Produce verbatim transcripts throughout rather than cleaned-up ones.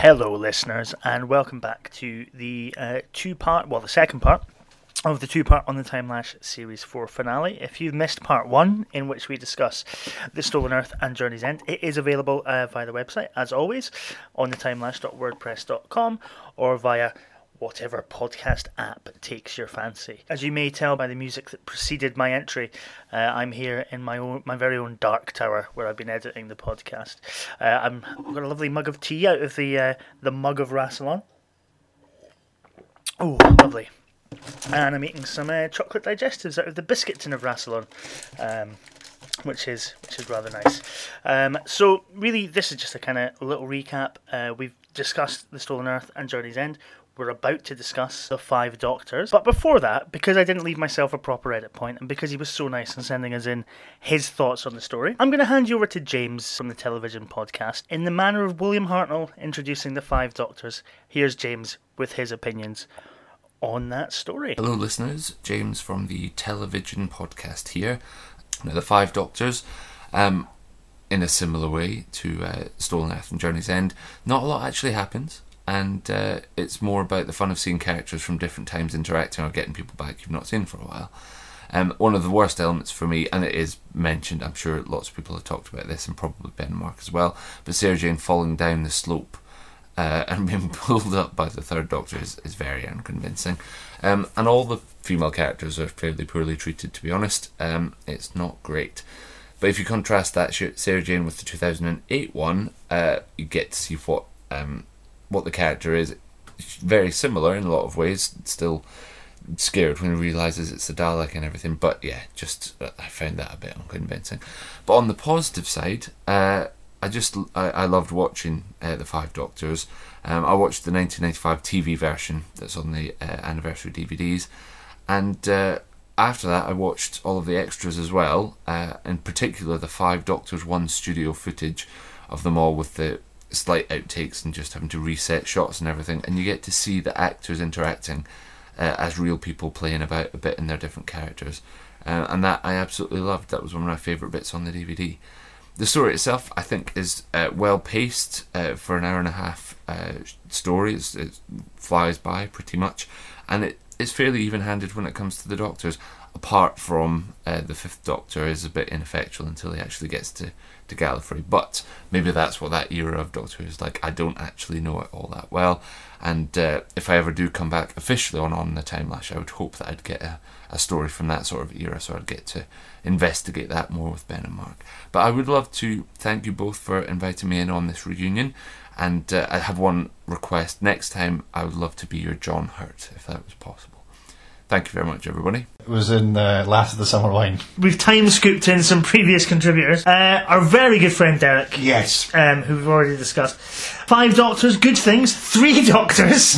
Hello listeners, and welcome back to the uh, two-part, well the second part of the two-part On the Timelash Series four finale. If you've missed part one, in which we discuss The Stolen Earth and Journey's End, it is available uh, via the website, as always, on the timelash dot wordpress dot com or via whatever podcast app takes your fancy. As you may tell by the music that preceded my entry, uh, I'm here in my own, my very own dark tower where I've been editing the podcast. Uh, I'm, I've got a lovely mug of tea out of the uh, the mug of Rassilon. Oh, lovely. And I'm eating some uh, chocolate digestives out of the biscuit tin of Rassilon, um, which is which is rather nice. Um, so really, this is just a kind of little recap. Uh, we've discussed The Stolen Earth and Journey's End. We're about to discuss The Five Doctors. But before that, because I didn't leave myself a proper edit point, and because he was so nice in sending us in his thoughts on the story, I'm going to hand you over to James from the Television Podcast. In the manner of William Hartnell introducing The Five Doctors, here's James with his opinions on that story. Hello listeners, James from the Television Podcast here. Now, The Five Doctors, um, in a similar way to uh, Stolen Earth and Journey's End, not a lot actually happens. And uh, it's more about the fun of seeing characters from different times interacting or getting people back you've not seen for a while. Um, one of the worst elements for me, and it is mentioned, I'm sure lots of people have talked about this, and probably Ben and Mark as well, but Sarah Jane falling down the slope uh, and being pulled up by the Third Doctor is, is very unconvincing. Um, and all the female characters are fairly poorly treated, to be honest. Um, it's not great. But if you contrast that Sarah Jane with the two thousand eight one, uh, you get to see what... Um, what the character is. Very similar in a lot of ways, still scared when he realises it's a Dalek and everything, but yeah, just uh, I found that a bit unconvincing. But on the positive side, uh, I just I, I loved watching uh, The Five Doctors. um, I watched the nineteen ninety-five T V version that's on the uh, anniversary D V Ds, and uh, after that I watched all of the extras as well, uh, in particular the Five Doctors one studio footage of them all with the slight outtakes and just having to reset shots and everything, and you get to see the actors interacting uh, as real people playing about a bit in their different characters, uh, and that I absolutely loved. That was one of my favourite bits on the D V D. The story itself, I think, is uh, well paced uh, for an hour and a half uh, story. It's, it flies by pretty much, and it is fairly even-handed when it comes to the Doctors, apart from uh, the Fifth Doctor is a bit ineffectual until he actually gets to to Gallifrey, but maybe that's what that era of Doctor Who is like. I don't actually know it all that well, and uh, if I ever do come back officially on On the Timelash, I would hope that I'd get a, a story from that sort of era, so I'd get to investigate that more with Ben and Mark. But I would love to thank you both for inviting me in on this reunion, and uh, I have one request. Next time I would love to be your John Hurt, if that was possible. Thank you very much, everybody. It was in uh, Last of the Summer Wine. We've time scooped in some previous contributors. Uh, our very good friend Derek. Yes. Um, who we've already discussed. Five Doctors, good things. Three Doctors.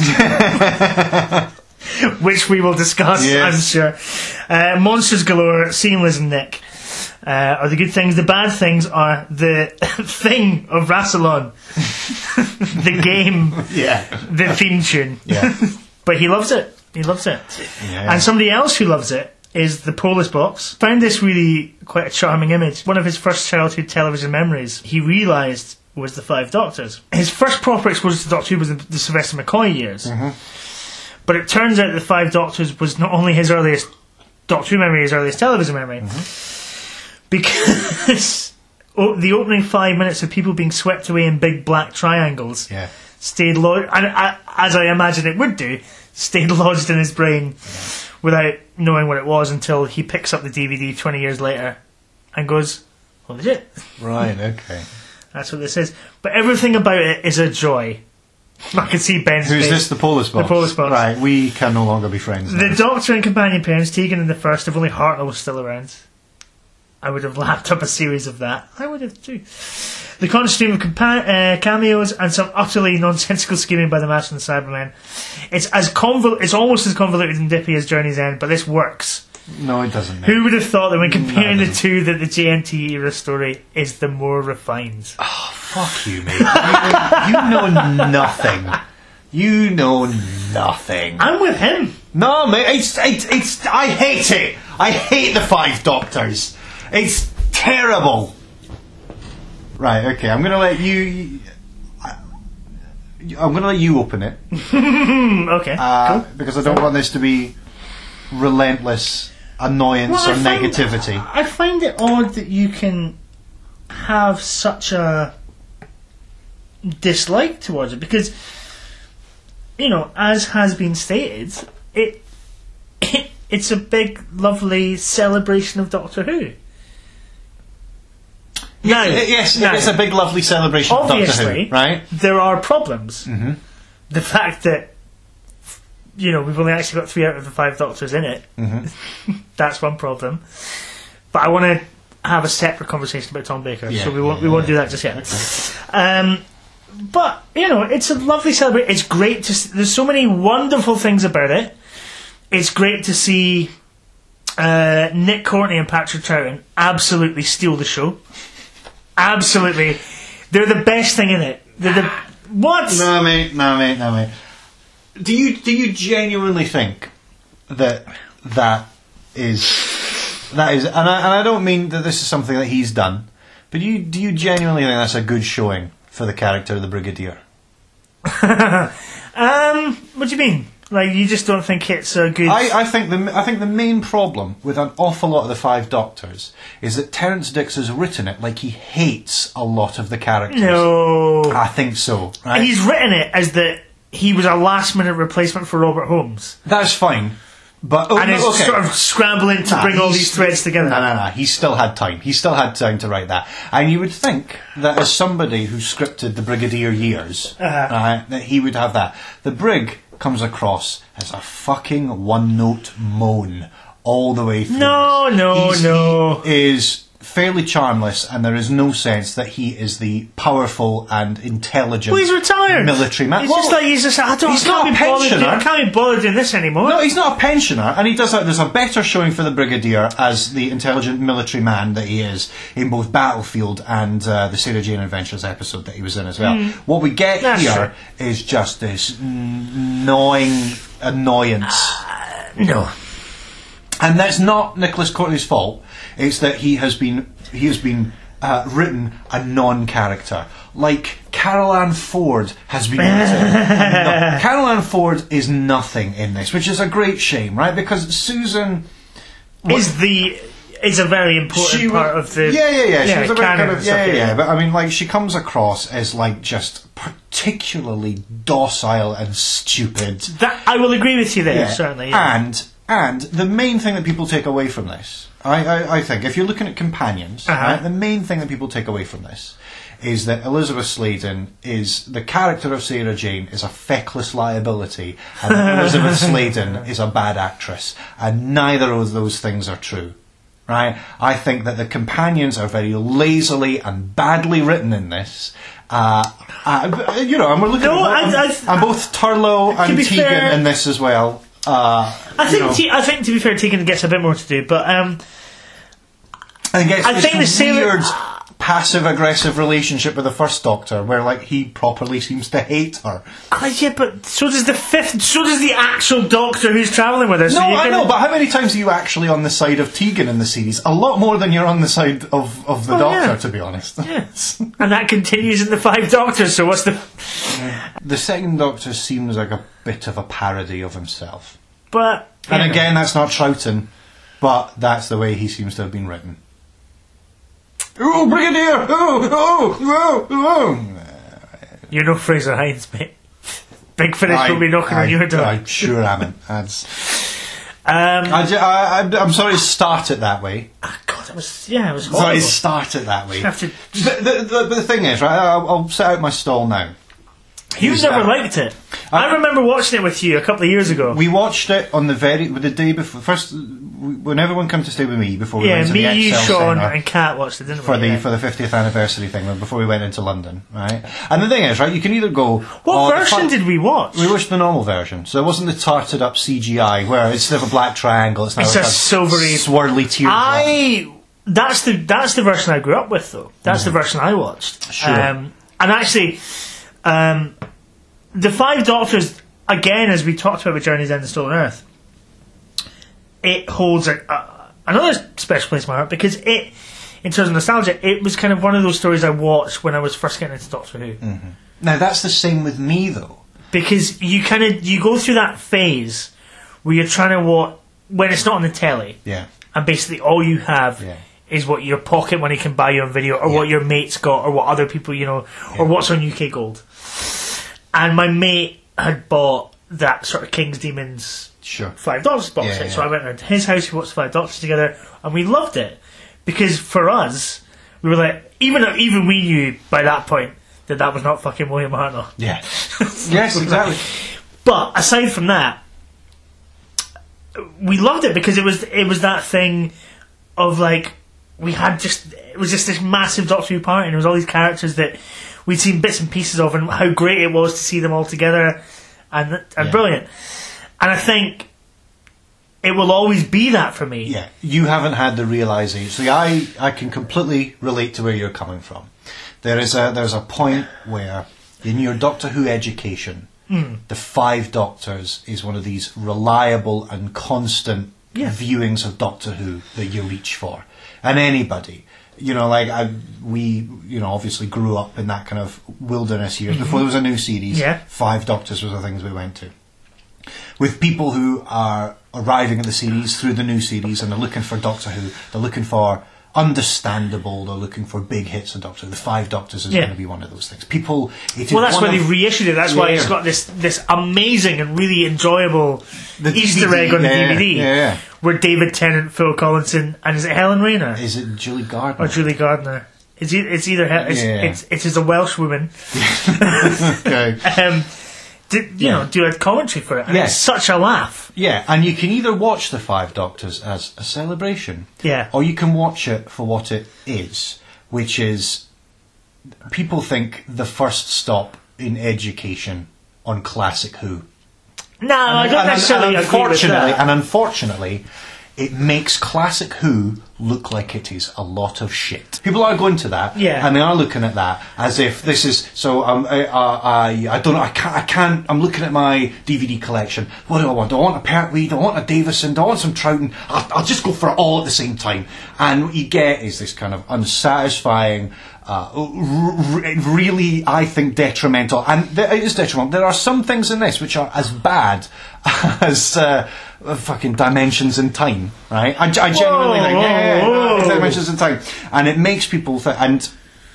Which we will discuss, yes. I'm sure. Uh, Monsters Galore, seeing Liz and Nick uh, are the good things. The bad things are the thing of Rassilon. The game. Yeah. The theme tune. Yeah. But he loves it. He loves it. Yeah. And somebody else who loves it is the Polis Box. Found this really quite a charming image. One of his first childhood television memories, he realised, was The Five Doctors. His first proper exposure to Doctor Who was the, the Sylvester McCoy years. Mm-hmm. But it turns out The Five Doctors was not only his earliest Doctor Who memory, his earliest television memory. Mm-hmm. Because the opening five minutes of people being swept away in big black triangles yeah. stayed lodged, and I, as I imagine it would do, stayed lodged in his brain yeah. without knowing what it was until he picks up the D V D twenty years later and goes, oh legit. Right, okay. That's what this is. But everything about it is a joy. I can see Ben's Who's face. this, the Polis Box? The Polis Box. Right, we can no longer be friends now. The Doctor and companion parents, Tegan and the First, if only Hartnell was still around, I would have lapped up a series of that. I would have too. The constant stream of compa- uh, cameos and some utterly nonsensical scheming by the Master and the Cybermen. It's as convol- It's almost as convoluted and dippy as Journey's End, but this works. No, it doesn't. Who would have thought that when comparing no, the two, that the J N T era story is the more refined? Oh, fuck you, mate. you, you know nothing. You know nothing. I'm with him. No, mate. It's, it's, it's. I hate it. I hate the Five Doctors. It's terrible. Right, okay, I'm going to let you... I'm going to let you open it. Okay. Uh, cool. Because I don't want this to be relentless annoyance Well, I or find- negativity. I find it odd that you can have such a dislike towards it because, you know, as has been stated, it, it it's a big, lovely celebration of Doctor Who. Now, Uh, yes, now, it's a big, lovely celebration of Doctor obviously, Who, right? there are problems. Mm-hmm. The fact that, you know, we've only actually got three out of the five Doctors in it. Mm-hmm. That's one problem. But I want to have a separate conversation about Tom Baker, Yeah, so we won't yeah, we won't yeah. do that just yet. Um, but you know, it's a lovely celebration. It's great to. See, there's so many wonderful things about it. It's great to see uh, Nick Courtney and Patrick Troughton absolutely steal the show. Absolutely, they're the best thing in it. They're the what? No, mate, no, mate, no, mate. Do you do you genuinely think that that is that is, and I, and I don't mean that this is something that he's done, but do you do you genuinely think that's a good showing for the character of the Brigadier? um, what do you mean? Like you just don't think it's a good? I, I think the I think the main problem with an awful lot of the Five Doctors is that Terrance Dicks has written it like he hates a lot of the characters. No, I think so. Right? and he's written it as that he was a last minute replacement for Robert Holmes, That's fine, but oh, and no, is okay. sort of scrambling to Nah, bring all he's- these threads together. No, no, no. He still had time. He still had time to write that. And you would think that as somebody who scripted the Brigadier years, Uh-huh. right, that he would have that. The Brig comes across as a fucking one-note moan all the way through. No, this. no, He's- no. He is fairly charmless, and there is no sense that he is the powerful and intelligent Well, he's retired. military man. It's just Well, like he's just. I don't. he's I can't not a be bothered. pensioner. I can't be bothered doing this anymore. No, he's not a pensioner, and he does. A, there's a better showing for the Brigadier as the intelligent military man that he is in both Battlefield and uh, the Sarah Jane Adventures episode that he was in as well. What we get That's here is just this gnawing annoyance, no. and that's not Nicholas Courtney's fault. It's that he has been he has been uh, written a non-character. Like Carol Ann Ford has been written. no, Carol Ann Ford is nothing in this, which is a great shame, right? Because Susan Is the is a very important she part was, of the yeah, yeah, yeah. She was a very canon kind and of yeah, stuff, yeah, yeah. But I mean, like, she comes across as like just particularly docile and stupid. That I will agree with you there. Yeah. Certainly, yeah. And and the main thing that people take away from this, I, I, I think, if you're looking at companions, Uh-huh. right, the main thing that people take away from this is that Elizabeth Sladen is the character of Sarah Jane is a feckless liability, and that Elizabeth Sladen is a bad actress, and neither of those things are true. Right? I think that the companions are very lazily and badly written in this. Uh, uh, you know, and we're looking No, at I- and, I- and both Turlough To and be Tegan fair- in this as well. Uh, I you think know. T- I think to be fair, Tegan gets a bit more to do, but um, I think it's I this think the Sailor- weird passive-aggressive relationship with the First Doctor, where like he properly seems to hate her. uh, yeah, but so does the fifth. So does the actual Doctor who's travelling with us. No, so you I can- know, but how many times are you actually on the side of Tegan in the series? A lot more than you're on the side of, of the Oh, Doctor, yeah. to be honest. Yes, and that continues in the Five Doctors. So what's the? The Second Doctor seems like a bit of a parody of himself. But And you know. again, that's not Troughton, but that's the way he seems to have been written. Oh, Brigadier! Oh, oh, oh, oh! You're no Fraser Hines, mate. Big Finish I- will be knocking I- on your door. I sure am. That's. um, I, ju- I, I, I'm sorry to start it that way. ah, God, it was yeah, it was Sorry horrible. to start it that way. Have to- The, the, the, but the thing is, right, I'll, I'll set out my stall now. You Who's never that? liked it. I remember watching it with you a couple of years ago. We watched it on the very, the day before, first, when everyone came to stay with me before we yeah, went to me, the you, Excel Sean, Centre. and Kat watched it, didn't For we? the Yeah. for the fiftieth anniversary thing, before we went into London, right? And the thing is, right, you can either go. What oh, the version fun- did we watch? We watched the normal version, so it wasn't the tarted up C G I where instead of a black triangle, it's now It's like a silvery- swirly teardrop. I that's the that's the version I grew up with, though. That's the version I watched. Sure. Um, and actually, um, the Five Doctors, again, as we talked about with Journey's End and Stolen Earth, it holds a, a, another special place in my heart because it in terms of nostalgia, it was kind of one of those stories I watched when I was first getting into Doctor Who. Mm-hmm. Now that's the same with me though, because you kind of you go through that phase where you're trying to watch when it's not on the telly, yeah, and basically all you have yeah. is what your pocket money can buy you on video, or yeah. what your mates got, or what other people you know, yeah. or what's on U K Gold. And my mate had bought that sort of King's Demons sure. Five Doctors box yeah, set, yeah. so I went around to his house, we watched Five Doctors together, and we loved it because for us, we were like, even even we knew by that point that that was not fucking William Hartnell. Yeah. Yes, exactly. But aside from that, we loved it because it was it was that thing of like we had just it was just this massive Doctor Who party, and there was all these characters that we'd seen bits and pieces of, and how great it was to see them all together, and and Yeah. brilliant. And I think it will always be that for me. Yeah, you haven't had the realization. See, I I can completely relate to where you're coming from. There is a there's a point where in your Doctor Who education, Mm. the Five Doctors is one of these reliable and constant Yeah. viewings of Doctor Who that you reach for, and anybody. You know, like I, we, you know, obviously grew up in that kind of wilderness years before there was a new series. Yeah. Five Doctors was the things we went to. With people who are arriving at the series through the new series and they're looking for Doctor Who, they're looking for understandable, they're looking for big hits of Doctor Who. The Five Doctors is Yeah. going to be one of those things. People, it is Well, that's one why they of- reissued it. That's why Yeah. it's got this this amazing and really enjoyable The Easter D V D, egg on the yeah, D V D, yeah, yeah. where David Tennant, Phil Collinson, and is it Helen Rayner Is it Julie Gardner? or Julie Gardner? It's e- it's either Hel- it's, Yeah. it's it's it's a Welsh woman. Okay. um, did, you Yeah. know, do a commentary for it, and Yes. it's such a laugh. Yeah, and you can either watch The Five Doctors as a celebration, Yeah. or you can watch it for what it is, which is people think the first stop in education on classic Who. No, I don't and, necessarily and agree with unfortunately, that. and unfortunately, it makes classic Who look like it is a lot of shit. People are going to that, Yeah. and they are looking at that as if this is so. Um, I, I, I don't know. I can't. I can't. I'm looking at my D V D collection. What do I want? Do I want a Pertwee? Do I want a Davison? Do I want some Troughton? I'll, I'll just go for it all at the same time. And what you get is this kind of unsatisfying. Uh, r- r- really, I think, detrimental, and th- it is detrimental. There are some things in this which are as bad as uh, fucking Dimensions in Time, right? I, I genuinely Whoa, think, yeah, yeah, yeah, whoa. it's Dimensions in Time, and it makes people think, and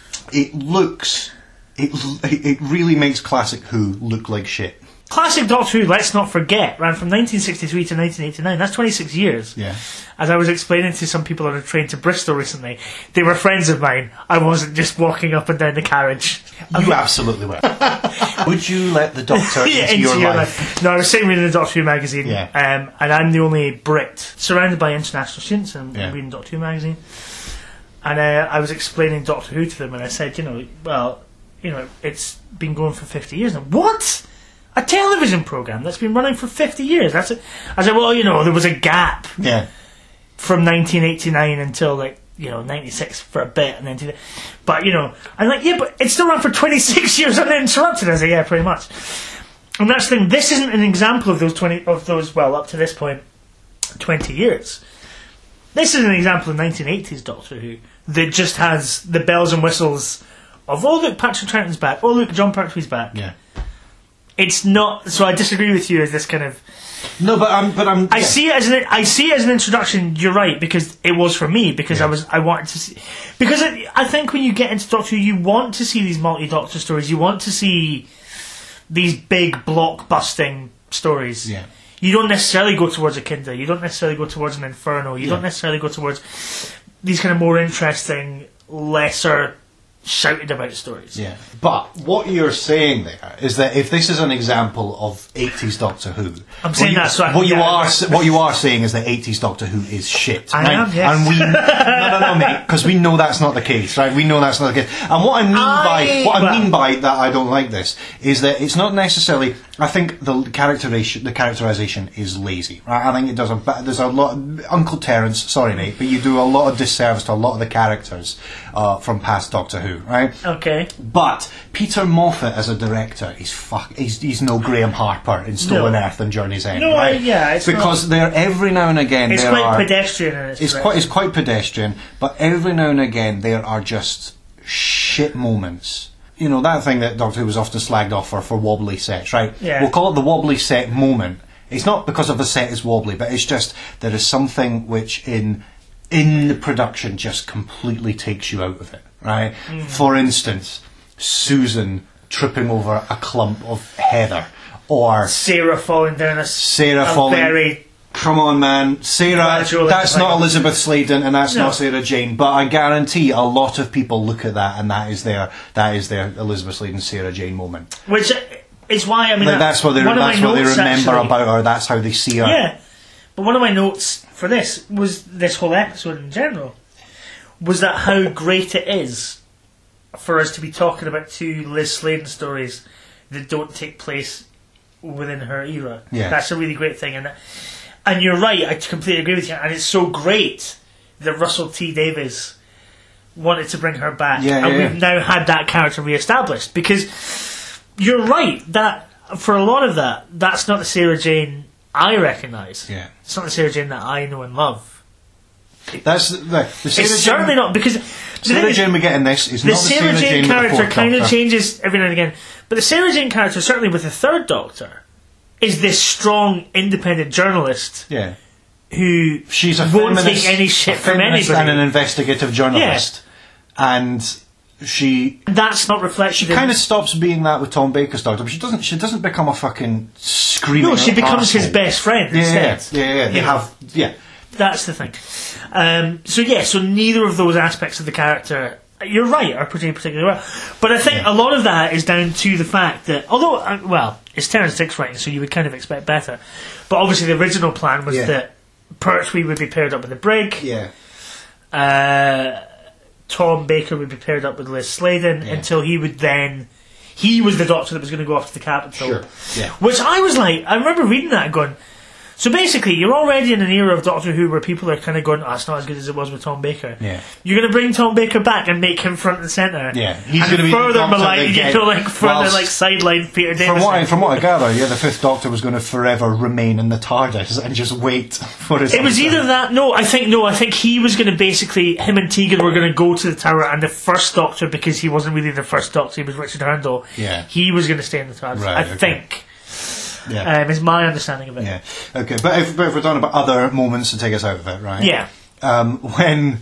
it looks, it it really makes classic Who look like shit. Classic Doctor Who, let's not forget, ran from nineteen sixty-three to nineteen eighty-nine. That's twenty-six years. Yeah. As I was explaining to some people on a train to Bristol recently, they were friends of mine. I wasn't just walking up and down the carriage. You absolutely were. Would you let the Doctor Yeah, into, your, life? No, I was sitting reading the Doctor Who magazine, Yeah. um, and I'm the only Brit surrounded by international students, and Yeah. I'm reading Doctor Who magazine. And uh, I was explaining Doctor Who to them, and I said, you know, well, you know, it's been going for fifty years. And what? A television program that's been running for fifty years? That's it. I said, well, you know, there was a gap Yeah. from nineteen eighty-nine until like you know ninety-six for a bit, and then but you know I'm like, yeah, but it's still run for twenty-six years uninterrupted. I said, yeah, pretty much. And that's the thing. This isn't an example of those twenty of those well up to this point twenty years. This is an example of nineteen eighties Doctor Who that just has the bells and whistles of oh look, Patrick Troughton's back, oh look, John Pertwee's back. Yeah. It's not. So I disagree with you as this kind of. No, but I'm. But I'm. I yeah. see it as an I see it as an introduction. You're right, because it was for me, because Yeah. I was I wanted to see, because I, I think when you get into Doctor Who, you want to see these multi-Doctor stories. You want to see these big block-busting stories. Yeah. You don't necessarily go towards a Kinda. You don't necessarily go towards an Inferno. You Yeah. don't necessarily go towards these kind of more interesting, lesser shouted about stories. Yeah. But what you're saying there is that if this is an example of eighties Doctor Who, I'm saying what you, that so I can what you get are it. s- what you are saying is that eighties Doctor Who is shit. I right? am, yes. And we no no no mate, because we know that's not the case, right? We know that's not the case. And what I mean I- by what I well- mean by that I don't like this is that it's not necessarily I think the characterization, the characterization is lazy. Right? I think it does a. There's a lot. Uncle Terence, sorry mate, but you do a lot of disservice to a lot of the characters uh, from past Doctor Who, right? Okay. But Peter Moffat as a director, he's fuck. He's, he's no Graham Harper in Stolen No. Earth and Journey's End, No, right? yeah, it's because there every now and again It's there quite are. pedestrian. In its It's quite. It's quite pedestrian, but every now and again there are just shit moments. You know, that thing that Doctor Who was often slagged off for, for wobbly sets, right? Yeah. We'll call it the wobbly set moment. It's not because of the set is wobbly, but it's just there is something which in in the production just completely takes you out of it, right? Mm. For instance, Susan tripping over a clump of heather, or Sarah falling down a, Sarah a falling... very... Come on, man. Sarah, Gradual that's not incline. Elizabeth Sladen and that's No. not Sarah Jane, but I guarantee a lot of people look at that and that is their that is their Elizabeth Sladen Sarah Jane moment. Which is why, I mean... Like, that's what they one of that's my what they notes, remember actually- about her. That's how they see her. Yeah. But one of my notes for this was this whole episode in general was that how great it is for us to be talking about two Liz Sladen stories that don't take place within her era. Yeah. That's a really great thing. And and you're right, I completely agree with you. And it's so great that Russell T Davies wanted to bring her back. Yeah, and yeah, we've yeah. now had that character re-established. Because you're right, that for a lot of that, that's not the Sarah Jane I recognise. Yeah. It's not the Sarah Jane that I know and love. That's the, the, the Sarah It's certainly Jane, not, because the thing Sarah is, Jane we get in this is the not the Sarah Jane with the character fourth kind of Doctor. changes every now and again. But the Sarah Jane character, certainly with the third Doctor, is this strong, independent journalist Yeah. who She's a won't feminist, take any shit a from feminist anybody. and an investigative journalist. And she That's not reflected in... kind of stops being that with Tom Baker's Doctor, but she doesn't. She doesn't become a fucking screaming. No, she becomes his arsehole. best friend Yeah, instead. yeah, yeah. yeah. They You know. have, yeah, That's the thing. Um, so yeah, so neither of those aspects of the character, you're right, are portrayed particularly well. But I think Yeah. a lot of that is down to the fact that, although, uh, well, it's Terence Dicks writing, so you would kind of expect better. But obviously the original plan was Yeah. that Pertwee would be paired up with the Brig, yeah, uh, Tom Baker would be paired up with Liz Sladen, Yeah. until he would then... He was the Doctor that was going to go off to the capital. sure, yeah, Which I was like, I remember reading that and going, so basically, you're already in an era of Doctor Who where people are kind of going, oh, it's not as good as it was with Tom Baker. yeah. You're going to bring Tom Baker back and make him front and centre. Yeah, he's and gonna be the further Doctor malign, that you get- know, like further whilst- like sideline Peter Davison. From what I, from what I gather, yeah, the Fifth Doctor was going to forever remain in the TARDIS and just wait for his. It was return. either that. No, I think no. I think he was going to basically him and Tegan were going to go to the tower, and the first Doctor, because he wasn't really the first Doctor, he was Richard Hurndall. Yeah. he was going to stay in the tower. Right, I okay. think. Yeah. Um, is my understanding of it. Yeah. Okay, but if, but if we're talking about other moments to take us out of it, right? Yeah. Um, when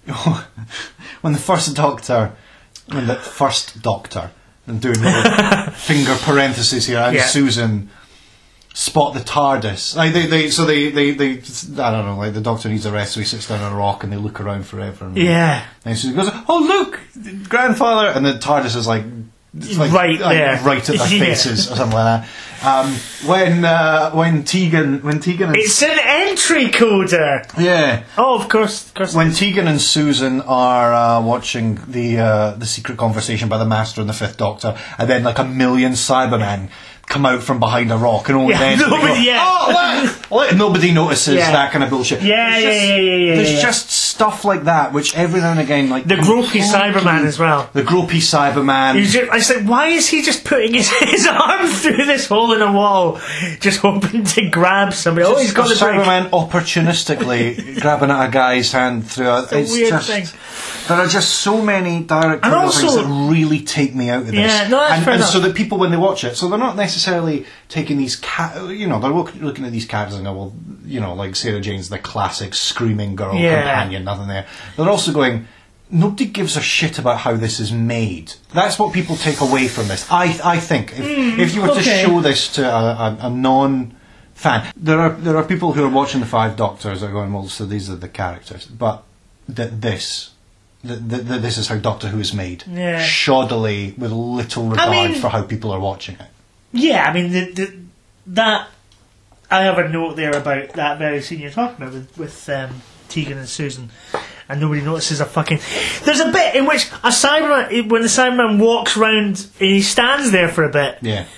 when the first Doctor, when the first Doctor, I'm doing little finger parentheses here, and Yeah. Susan spot the TARDIS. Like they, they, so they, they, they, I don't know. Like the Doctor needs a rest, so he sits down on a rock, and they look around forever. And, Yeah. and Susan goes, "Oh look, grandfather!" And the TARDIS is like. It's like, Right like, there. right at their Yeah. faces, or something like that. Um, when uh, when Tegan, when Tegan, and It's an entry coder. yeah, Oh, of course, of course. when Tegan and Susan are uh, watching the uh, the secret conversation by the Master and the Fifth Doctor, and then like a million Cybermen come out from behind a rock, and only Yeah, then they nobody- go, yeah. oh, look, look," nobody notices Yeah. that kind of bullshit. Yeah, There's yeah, just- yeah, yeah, yeah, There's yeah. just stuff like that, which every now and again, like The gropey completely- Cyberman as well. The gropey Cyberman. He's just, I was like, why is he just putting his, his arm through this hole in a wall, just hoping to grab somebody? Oh, he's got a the break. Cyberman opportunistically grabbing at a guy's hand through a, It's a weird just, thing. There are just so many directorial also- things that really take me out of this. Yeah, no, that's and, fair and enough. so that people, when they watch it, so they're not necessarily taking these, ca- you know, they're look, looking at these characters and go, well, you know, like Sarah Jane's the classic screaming girl Yeah. companion, nothing there. They're also going, nobody gives a shit about how this is made. That's what people take away from this. I I think if, Mm, if you were okay. to show this to a, a, a non fan, there are there are people who are watching the Five Doctors that are going, well, so these are the characters, but that this. That th- th- this is how Doctor Who is made, Yeah. shoddily, with little regard mean- for how people are watching it. Yeah, I mean, the, the, that... I have a note there about that very scene you're talking about with, with um, Tegan and Susan, and nobody notices a fucking... There's a bit in which a Cyberman, when the Cyberman walks round and he stands there for a bit, Yeah,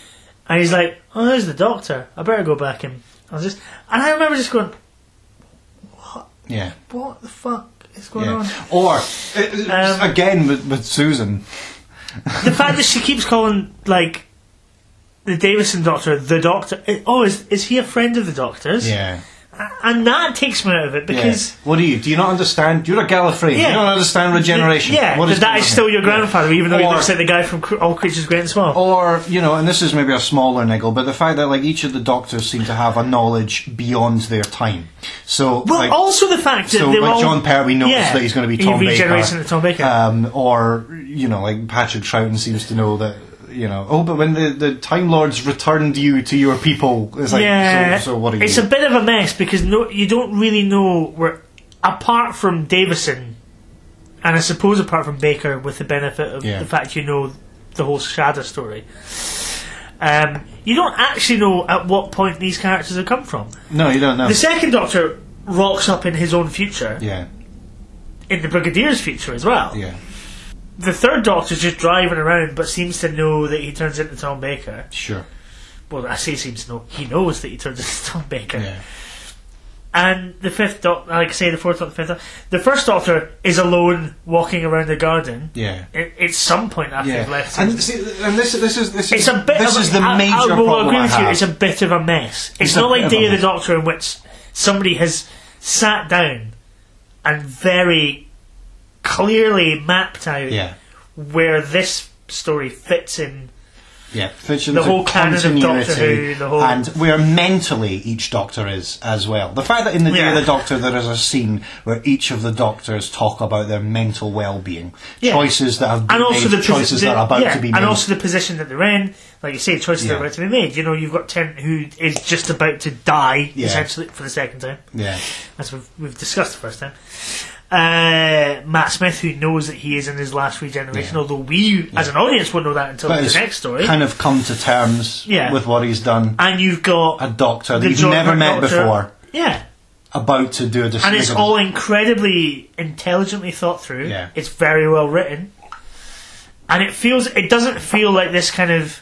And he's like, "Oh, there's the Doctor. I better go back and I'll just." And I remember just going, "What? Yeah. What the fuck is going Yeah. on?" Or uh, Um, again with, with Susan. The fact that she keeps calling like the Davison Doctor the Doctor. Oh, is is he a friend of the Doctor's? Yeah. And that takes me out of it because. Yeah. What do you? Do you not understand? You're a Gallifreyan. Yeah. You don't understand regeneration. Yeah, What that, is that going is on still here? your grandfather, even though he Or- looks like the guy from Cr- All Creatures Great and Small. Or, you know, and this is maybe a smaller niggle, but the fact that, like, each of the Doctors seem to have a knowledge beyond their time. So, well, like, also the fact that so, they're like, all... John Pertwee knows yeah, that he's going to be he Tom Baker. regenerates into Tom Baker. Um, or, you know, like, Patrick Troughton seems to know that, you know, oh, but when the, the Time Lords returned you to your people, it's like, yeah, so, so what are you? it's a bit of a mess because no, you don't really know where, apart from Davison, and I suppose apart from Baker, with the benefit of Yeah. the fact you know the whole Shadow story, um, you don't actually know at what point these characters have come from. No, you don't know. The second Doctor rocks up in his own future, yeah, in the Brigadier's future as well. yeah, The third Doctor's just driving around, but seems to know that he turns into Tom Baker. sure. Well, I say seems to know. He knows that he turns into Tom Baker. Yeah. And the fifth Doctor, like I say, the fourth Doctor, the fifth Doctor, the first Doctor is alone walking around the garden. Yeah. At, at some point after Yeah, they've left. and him. see, and this, this is this It's is a bit. this of is a, the I, major I, will problem agree I with you. have. It's a bit of a mess. It's, It's not a like bit Day of of a the mess. Doctor, in which somebody has sat down and very clearly mapped out Yeah. where this story fits in. Yeah, fits The into whole canon of continuity, Doctor Who, the whole- and where mentally each Doctor is as well. The fact that in the Day Yeah. of the Doctor there is a scene where each of the Doctors talk about their mental well-being, Yeah. choices that have been And also made, the posi- choices the- that are about yeah, to be made. and also the position that they're in. Like you say, choices that Yeah. are about to be made. You know, you've got Tennant who is just about to die, Yeah. essentially, for the second time. yeah, As we've, we've discussed the first time. Uh, Matt Smith, who knows that he is in his last regeneration, Yeah. although we, as an audience, won't know that until but the has next story. kind of come to terms Yeah. with what he's done. And you've got A Doctor that the you've John never Hurt met Doctor. before, Yeah. about to do a dis- And it's make a- all incredibly intelligently thought through. Yeah. It's very well written. And it feels, it doesn't feel like this kind of.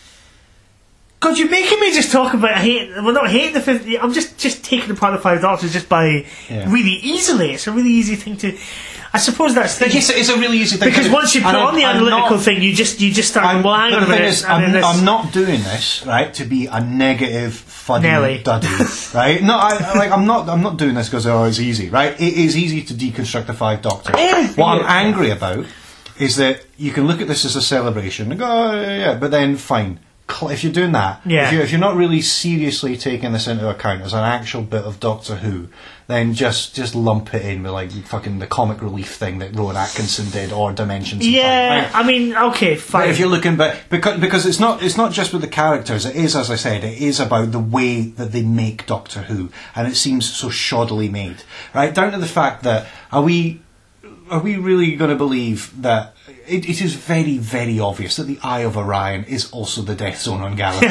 God, you're making me just talk about hate. Well, not hating the fifth. I'm just just taking apart the Five Doctors just by Yeah. really easily. It's a really easy thing to. I suppose that's the thing. Yes, it's a really easy thing Because to do. once you put And on the I'm analytical not- thing, you just you just start. I'm, well, hang but on a the thing minute. is, I mean, I'm, this- I'm not doing this right to be a negative, funny Nelly. duddy, right? No, I, I- like I'm not. I'm not doing this because oh, it's easy, right? It is easy to deconstruct the Five Doctors. Yeah. What I'm Yeah. angry about is that you can look at this as a celebration and go, oh, yeah, yeah, but then fine. Cl- If you're doing that, Yeah. if, you're, if you're not really seriously taking this into account as an actual bit of Doctor Who, then just just lump it in with like fucking the comic relief thing that Rowan Atkinson did or Dimensions. in Time, Yeah, right? I mean, okay, But fine. if you're looking back, because because it's not it's not just with the characters. It is, as I said, it is about the way that they make Doctor Who, and it seems so shoddily made. Right down to the fact that are we are we really going to believe that it, it is very very obvious that the Eye of Orion is also the Death Zone on Gallifrey.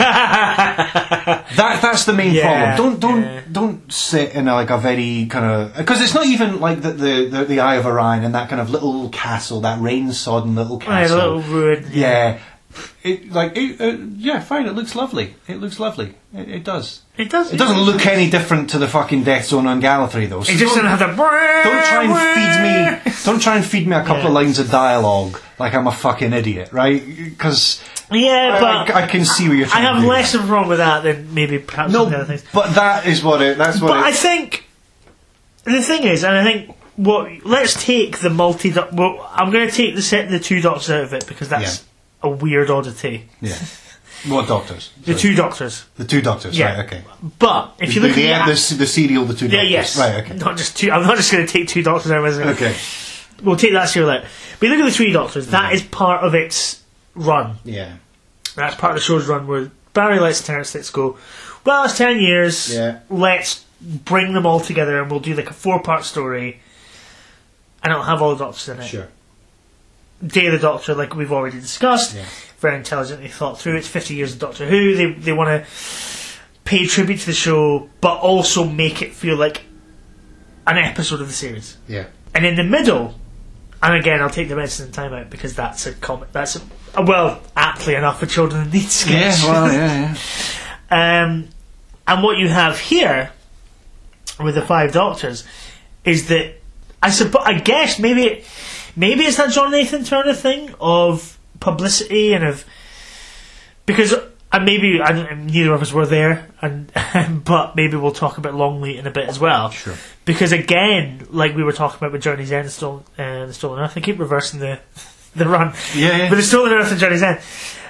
that that's the main Yeah, problem. Don't don't yeah. don't sit in a, like a very kind of because it's not even like the, the the the Eye of Orion and that kind of little castle, that rain sodden little Right, a castle. little ruin. Yeah, it like it, uh, yeah, fine. It looks lovely. It looks lovely. It, it does. It does. It doesn't look any different to the fucking Death Zone on Gallifrey, though. So It just don't, doesn't have the. don't try and feed me. Don't try and feed me a couple Yeah. of lines of dialogue like I'm a fucking idiot, right? Because Yeah, I, but I, I can see what you're I trying have to do. less of a problem with that than maybe perhaps No, some of the other things. but that is what it. That's what But it. I think the thing is, and I think what let's take the multi. Well, I'm going to take the set the two doctors out of it because that's a weird oddity. yeah. What doctors? The Sorry. two doctors, The two doctors. Yeah. Right. Okay. but if you the, look the, at the, the, the, the serial, the two yeah, doctors. yes, Right. Okay. not just two. I'm not just going to take two doctors out. Of it. Okay. We'll take that serial out. But you look at the three doctors. That is part of its run. Yeah. That's part of the show's run where Barry lets Terrence Sticks go, well, it's ten years, Yeah. let's bring them all together and we'll do like a four part story and it'll have all the doctors in it. Sure. Day of the Doctor, like we've already discussed, Yeah. very intelligently thought through. It's fifty years of Doctor Who. They, they want to pay tribute to the show but also make it feel like an episode of the series. Yeah. And in the middle, and again, I'll take the medicine and time out because that's a comic. That's a, well, aptly enough, a children in need sketch. Yeah, well, yeah, yeah. um, and what you have here with the Five Doctors is that I suppose I guess maybe maybe it's that John Nathan Turner thing of publicity and of because and maybe I don't, neither of us were there, and but maybe we'll talk about Longleat in a bit as well. Sure. Because again, like we were talking about with Journey's End and Stolen, uh, the Stolen Earth, I keep reversing the the run. Yeah, yeah. But the Stolen Earth and Journey's End,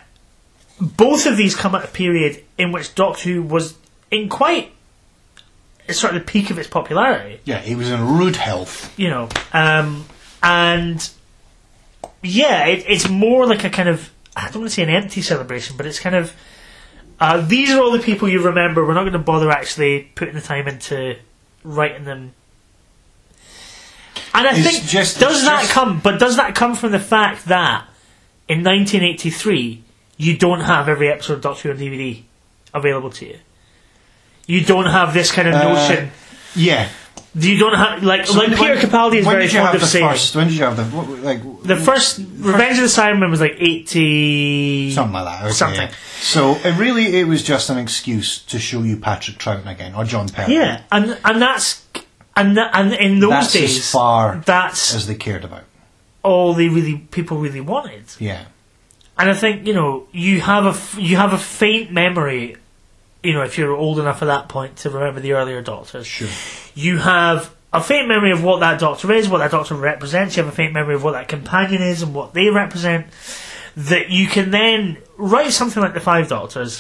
both of these come at a period in which Doctor Who was in quite sort of the peak of its popularity. Yeah, he was in rude health. You know, um, and yeah, it, it's more like a kind of, I don't want to say an empty celebration, but it's kind of uh, these are all the people you remember. We're not going to bother actually putting the time into writing them. And I It's think just- does it's that just- come? But does that come from the fact that in nineteen eighty-three you don't have every episode of Doctor Who on D V D available to you? You don't have this kind of Uh, notion. Yeah. You don't have like So like when- Peter Capaldi is when very did you fond have of the saying. first? When did you have the what, like The first Revenge of the Cybermen was like eighty something like that? Okay, something. yeah. So it really it was just an excuse to show you Patrick Troughton again or John Perry. Yeah, and and that's and that, and in those That's days, as far that's as they cared about. all they really people really wanted. Yeah. And I think you know you have a f- you have a faint memory, you know, if you're old enough at that point to remember the earlier Doctors. Sure. You have a faint memory of what that Doctor is, what that Doctor represents. You have a faint memory of what that companion is and what they represent. That you can then write something like the Five Doctors,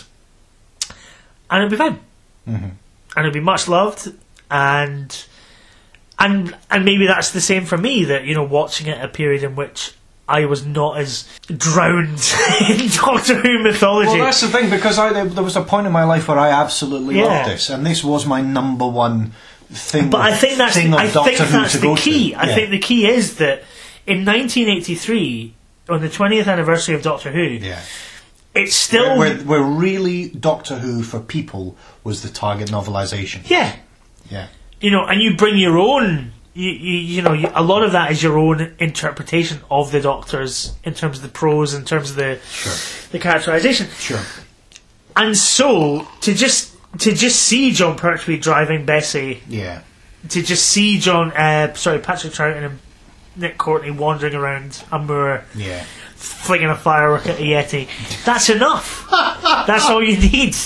and it'll be fine, Mm-hmm. and it'll be much loved, and and and maybe that's the same for me. That you know, watching it at a period in which I was not as drowned in Doctor Who mythology. Well, that's the thing because I there was a point in my life where I absolutely Yeah. loved this, and this was my number one thing. But I think that's thing of I Doctor think Who that's to the go key. to. I Yeah. think the key is that in nineteen eighty-three, on the twentieth anniversary of Doctor Who, Yeah. it's still Where, where really Doctor Who for people was the target novelisation. yeah, Yeah. you know, and you bring your own. You, you, you know, you, a lot of that is your own interpretation of the Doctors in terms of the prose, in terms of the Sure. the characterization. Sure. And so to just to just see John Pertwee driving Bessie, Yeah. to just see John, uh, sorry, Patrick Troughton and Nick Courtney wandering around a moor, Yeah. flinging a firework at a Yeti, that's enough. That's all you need.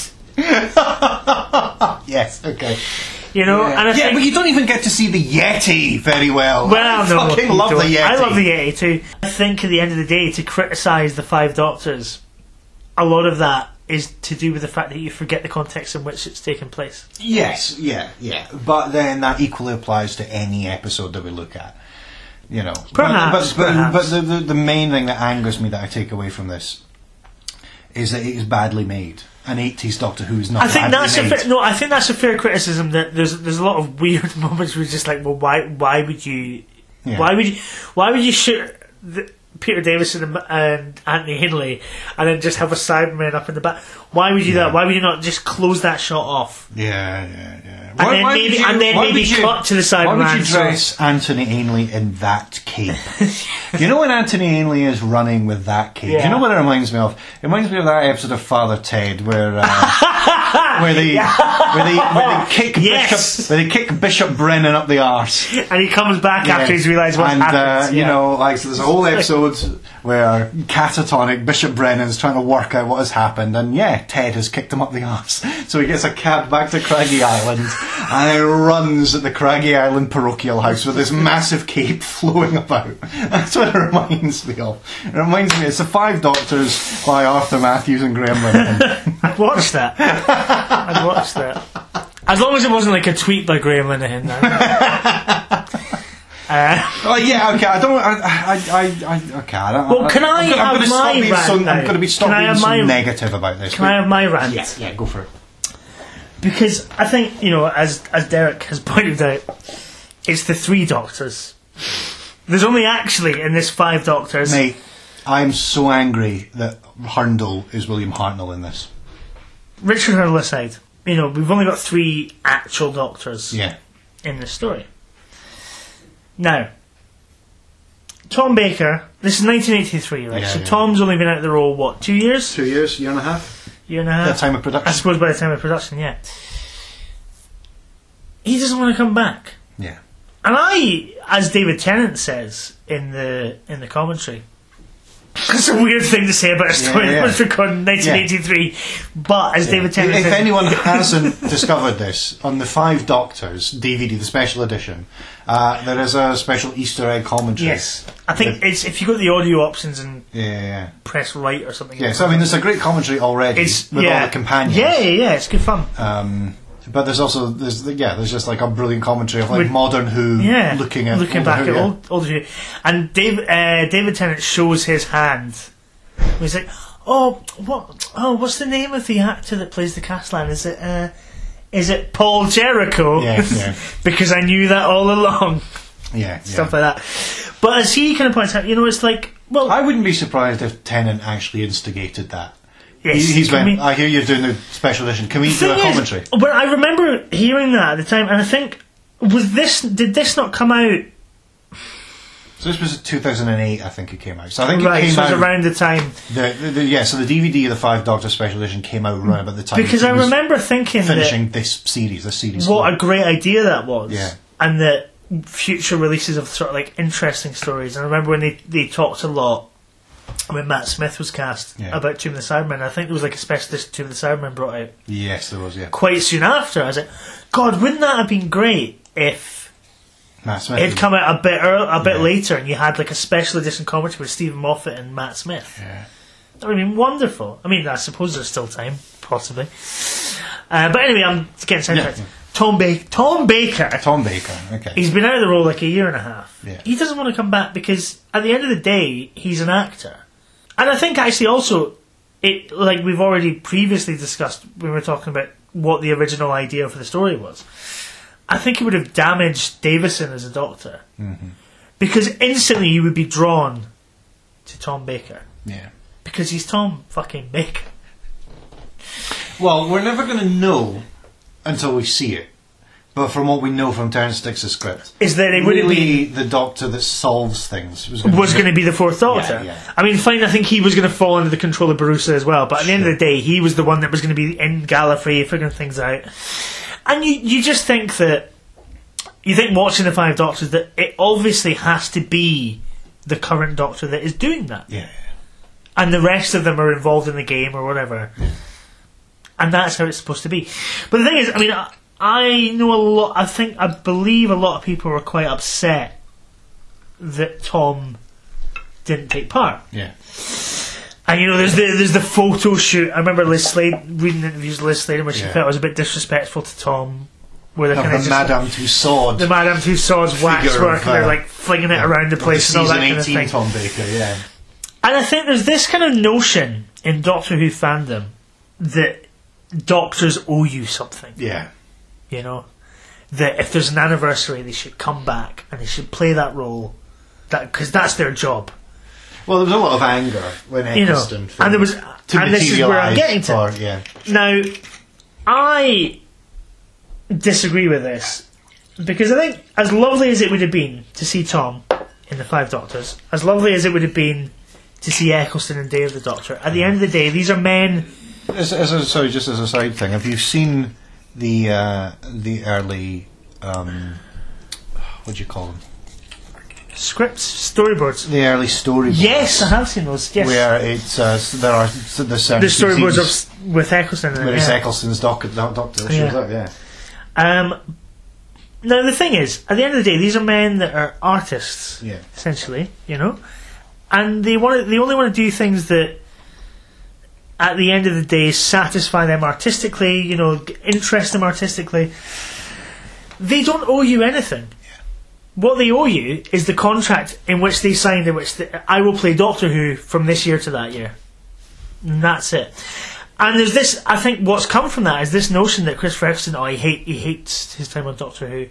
Yes. Okay. You know, Yeah. and I yeah, think, but you don't even get to see the Yeti very well. well, I no, fucking you love don't. the Yeti. I love the Yeti too. I think at the end of the day, to criticise the Five Doctors, a lot of that is to do with the fact that you forget the context in which it's taken place. Yes, yeah, yeah. But then that equally applies to any episode that we look at. You know, Perhaps, But, but, perhaps. but the, the the main thing that angers me that I take away from this is that it is badly made. An eighties Doctor Who is not. I think badly that's a made. fair, no. I think that's a fair criticism. That there's there's a lot of weird moments where it's just like, well, why why would you, Yeah. why would you, why would you shoot the, Peter Davison and, and Anthony Hindley and then just have a Cyberman up in the back? Why would you do Yeah. that? Why would you not just close that shot off? Yeah, yeah, yeah. And then would maybe- and then why maybe would you- cut to the Why would Cyberman, you so- dress Anthony Ainley in that cape? You know when Anthony Ainley is running with that cape? Yeah. You know what it reminds me of? It reminds me of that episode of Father Ted where uh, where they where they where they kick Yes. Bishop where they kick Bishop Brennan up the arse. And he comes back Yeah. after he's realised what and, happened. uh, you know, like so there's a whole episode where catatonic Bishop Brennan's trying to work out what has happened, and yeah, Ted has kicked him up the arse. So he gets a cab back to Craggy Island and he runs at the Craggy Island parochial house with this massive cape flowing about. That's what it reminds me of. It reminds me, it's the Five Doctors by Arthur Matthews and Graham Linehan. I'd watch that. I'd watch that. As long as it wasn't like a tweet by Graham Linehan. uh, Oh yeah, okay. I don't. I, I, I, I okay. I don't. Well, can I I'm gonna, I'm have gonna stop my being rant so, now? I'm going to be stop Can I being have so my- negative about this. can I have my rant? Yeah, yeah. Go for it. Because I think, you know, as as Derek has pointed out, it's the three Doctors. There's only actually in this Five Doctors. Mate, I'm so angry that Hurndall is William Hartnell in this. Richard Hurndall aside, you know, we've only got three actual Doctors Yeah. in this story. Now, Tom Baker. This is nineteen eighty-three, right? Yeah, so yeah. Tom's only been out of the role, what, two years? Two years, year and a half. Year and a At half. the time of I production. suppose by the time of production, yeah. He doesn't want to come back. Yeah. And I, as David Tennant says in the in the commentary, it's a weird thing to say about a story Yeah, yeah. that was recorded in nineteen eighty-three, but as David Tennant If says... anyone hasn't discovered this, on the Five Doctors D V D, the special edition, uh, there is a special Easter egg commentary. Yes. I think it's if you go to the audio options and Yeah, yeah, yeah. press right or something. Yeah, so I mean, there's a great commentary already it's, with yeah. all the companions. Yeah, yeah, yeah, it's good fun. Um, but there's also there's the, yeah there's just like a brilliant commentary of like With- modern Who Yeah, looking at looking older back Who, at yeah. old, older Who, and Dave, uh, David Tennant shows his hand. He's like, "Oh, what? Oh, what's the name of the actor that plays the Castellan? Is it? Uh, is it Paul Jericho? Yeah, yeah. Because I knew that all along." yeah, Stuff yeah. like that. But as he kind of points out, you know, it's like, well, I wouldn't be surprised if Tennant actually instigated that. yes, he, he's can went. we- I hear you're doing the special edition. Can we The do a thing is, commentary? but I remember hearing that at the time, and I think was this did this not come out So this was two thousand eight, I think it came out. So I think right? it came So it out was around the time The, the, the, yeah, so the D V D of the Five Doctor Special Edition came out around about the time because it I was remember thinking finishing that this series, this series. what a great idea that was, Yeah. and that future releases of sort of like interesting stories. And I remember when they they talked a lot when Matt Smith was cast Yeah. about Tomb of the Cybermen. I think there was like a special edition Tomb of the Cybermen brought out Yes, there was. Yeah, quite soon after. I was like, God, wouldn't that have been great if Matt Smith. it'd come out a bit early, a bit Yeah. later, and you had like a special edition commentary with Stephen Moffat and Matt Smith. Yeah. That would have been wonderful. I mean, I suppose there's still time, possibly. Uh, but anyway, I'm getting sidetracked. Yeah. Tom, ba- Tom Baker. Tom Baker. Okay. He's been out of the role like a year and a half. Yeah. He doesn't want to come back because at the end of the day, he's an actor. And I think actually also, it like we've already previously discussed when we were talking about what the original idea for the story was. I think it would have damaged Davison as a Doctor. Mhm. Because instantly you would be drawn to Tom Baker. Yeah. Because he's Tom fucking Baker. Well, we're never going to know until we see it. But from what we know from Terence Dix's script, Is that it wouldn't really be the Doctor that solves things was going was going to be the fourth Doctor. Yeah, yeah. I mean, fine, I think he was going to fall under the control of Barusa as well, but at the end of the day, he was the one that was going to be in Gallifrey figuring things out. And you, you just think that, you think watching the Five Doctors that it obviously has to be the current Doctor that is doing that. Yeah. And the rest of them are involved in the game or whatever. And that's how it's supposed to be. But the thing is, I mean, I, I know a lot, I think, I believe a lot of people were quite upset that Tom didn't take part. Yeah. And you know, there's the there's the photo shoot. I remember Liz Slade reading interviews with Liz Sladen where she Yeah. felt it was a bit disrespectful to Tom, where they're Of kind the of just Madame Tussauds. the Madame Tussauds waxwork, of, and they're uh, like flinging it yeah, around the of place and all that season kind of eighteen thing. Tom Baker, yeah. And I think there's this kind of notion in Doctor Who fandom that Doctors owe you something. Yeah. You know, that if there's an anniversary, they should come back and they should play that role, that because that's their job. Well, there was a lot of anger when You know, Eccleston and there was, to and this is where I'm materialise getting to. for- yeah. Now, I disagree with this because I think, as lovely as it would have been to see Tom in the Five Doctors, as lovely as it would have been to see Eccleston in Day of the Doctor, at the end of the day, these are men. As, as a, sorry, just as a side thing, have you seen the uh, the early um, what do you call them? Scripts, storyboards. The early storyboards. Yes, I have seen those. Yes, Where it's uh, s- there are s- there's certain the storyboards of, scenes s- with Eccleston. In where it, it's yeah. Eccleston's doc, doc, doctor that shows Yeah. up. Yeah. Um, now the thing is, at the end of the day, these are men that are artists, Yeah. essentially, you know, and they want to, they only want to do things that, at the end of the day, satisfy them artistically, you know, g- interest them artistically. They don't owe you anything. What they owe you is the contract in which they signed, in which the, I will play Doctor Who from this year to that year. And that's it. And there's this, I think what's come from that is this notion that Chris Eccleston, oh, he, hate, he hates his time on Doctor Who.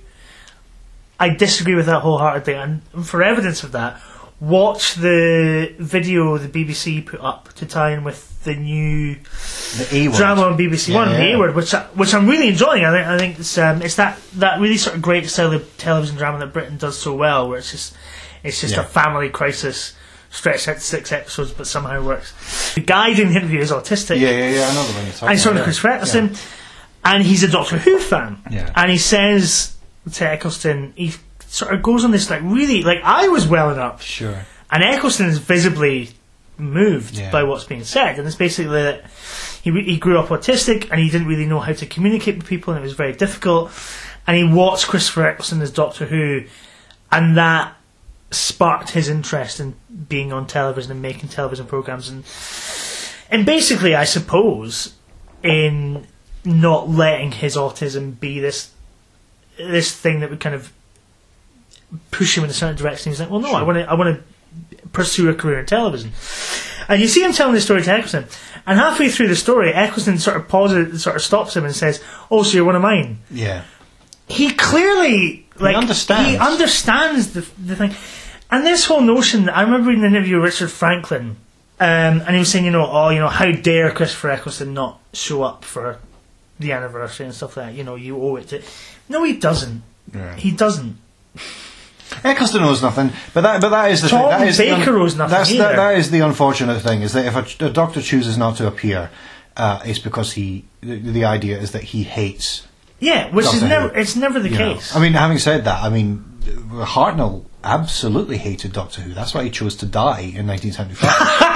I disagree with that wholeheartedly, and for evidence of that, watch the video the B B C put up to tie in with the new The A word. drama on B B C Yeah, One, yeah. The A Word, which I, which I'm really enjoying. I think I think it's um, it's that, that really sort of great style of television drama that Britain does so well, where it's just It's just Yeah. a family crisis stretched out to six episodes, but somehow works. The guy doing the interview is autistic. Yeah, yeah, yeah. Another one you're talking And he's talking to about, Chris yeah. Eccleston, and he's a Doctor Who fan. Yeah. And he says to Eccleston, he sort of goes on this like really like I was welling up, Sure. and Eccleston is visibly moved Yeah. by what's being said, and it's basically that he he grew up autistic and he didn't really know how to communicate with people, and it was very difficult. And he watched Christopher Eccleston as Doctor Who, and that sparked his interest in being on television and making television programs, and and basically, I suppose, in not letting his autism be this this thing that would kind of push him in a certain direction. He's like, well, no, I want to I want to pursue a career in television. And you see him telling the story to Eccleston, and halfway through the story, Eccleston sort of pauses, sort of stops him and says, "Oh, so you're one of mine." Yeah. He clearly like understands. he understands the the thing, and this whole notion. I remember reading an interview with Richard Franklin, um, and he was saying, you know, oh, you know, how dare Christopher Eccleston not show up for the anniversary and stuff like that. You know, you owe it to. No, he doesn't. Yeah. He doesn't. Eccleston knows nothing, but that but that is the Tom thing. That is the Baker knows nothing That's either. that, that is the unfortunate thing, is that if a, a doctor chooses not to appear, uh, it's because he. The, the idea is that he hates. Yeah, which is Doctor never. Who. It's never the You know. case. I mean, having said that, I mean, Hartnell absolutely hated Doctor Who. That's why he chose to die in nineteen seventy-five.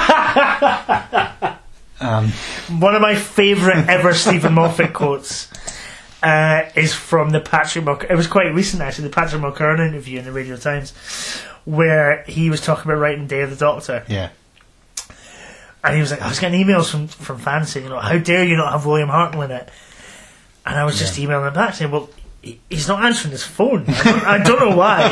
um, One of my favourite ever Stephen Moffat quotes uh, is from the Patrick Mulcairn. It was quite recent, actually, the Patrick Mulcairn interview in the Radio Times, where he was talking about writing Day of the Doctor. yeah. And he was like, I was getting emails from, from fans saying, you know, how dare you not have William Hartnell in it? And I was just emailing him back saying, well, he, he's not answering his phone. I don't, I don't know why.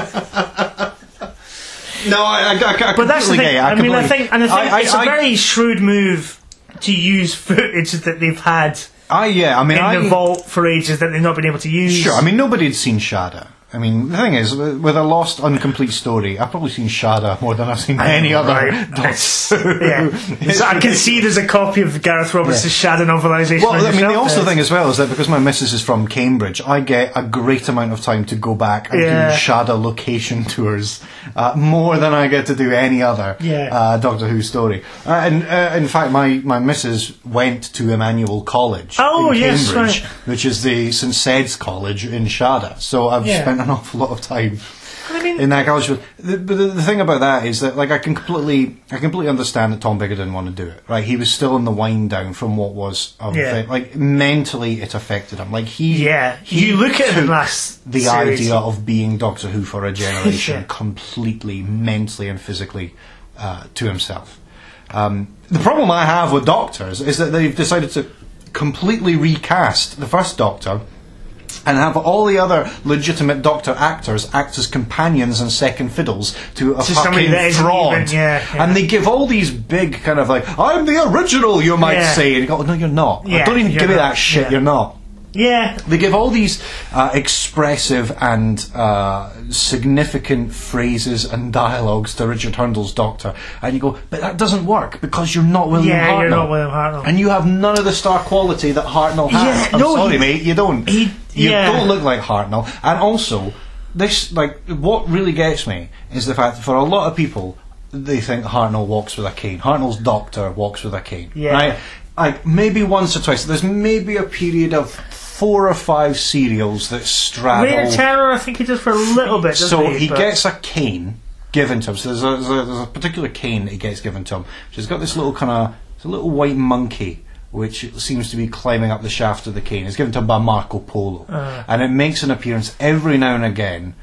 No, I, I, I, I But that's the completely thing. get it. I, mean, I completely- think, and I think I- I- it's a I- very shrewd move to use footage that they've had I yeah, I mean, in I, the vault for ages that they've not been able to use. Sure, I mean, nobody had seen Shada. I mean, the thing is, with with a lost, incomplete story, I've probably seen Shada more than I've seen any other. Right. Doctor Who. Yeah. It's So I can see there's a copy of Gareth Roberts' Shadow novelisation. Well, on I your mean, the shelf also there. thing as well is that because my missus is from Cambridge, I get a great amount of time to go back and Yeah. do Shada location tours, uh, more than I get to do any other Yeah. uh, Doctor Who story. Uh, and uh, in fact, my, my missus went to Emmanuel College Oh, in yes, Cambridge, right. which is the St Sed's College in Shada. So I've Yeah. spent an awful lot of time I mean, in that college. But the, but the, the thing about that is that, like, I can completely, I completely understand that Tom Baker didn't want to do it. Right, he was still in the wind down from what was, um, Yeah. like, mentally it affected him. Like he, yeah. he You look at him took last the series. idea of being Doctor Who for a generation Yeah. completely, mentally and physically uh, to himself. Um, the problem I have with Doctors is that they've decided to completely recast the first Doctor and have all the other legitimate Doctor actors act as companions and second fiddles to a To somebody fucking that isn't fraud. even- yeah, yeah. And they give all these big kind of like, I'm the original, you might Yeah. say. And you go, no, you're not. Yeah, Don't even you're give me not. that shit, Yeah. you're not. Yeah. They give all these uh, expressive and uh, significant phrases and dialogues to Richard Hurndall's Doctor, and you go, but that doesn't work because you're not William Yeah, Hartnell. you're not William Hartnell. And you have none of the star quality that Hartnell has. Yeah, I'm no, sorry, he- mate, you don't. he- you yeah. don't look like Hartnell. And also, this, like, what really gets me is the fact that for a lot of people, they think Hartnell walks with a cane. Hartnell's Doctor walks with a cane. Yeah. Right? Like, maybe once or twice. There's maybe a period of four or five serials that straddle. Reign of Terror, I think he does for a little bit, doesn't So he? he But- gets a cane given to him. So there's a, there's a, there's a particular cane that he gets given to him, which has got this little kind of, it's a little white monkey, which seems to be climbing up the shaft of the cane. It's given to him by Marco Polo. Uh. And it makes an appearance every now and again,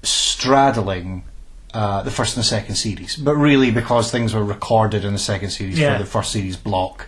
straddling uh, the first and the second series. But really, because things were recorded in the second series Yeah. for the first series block,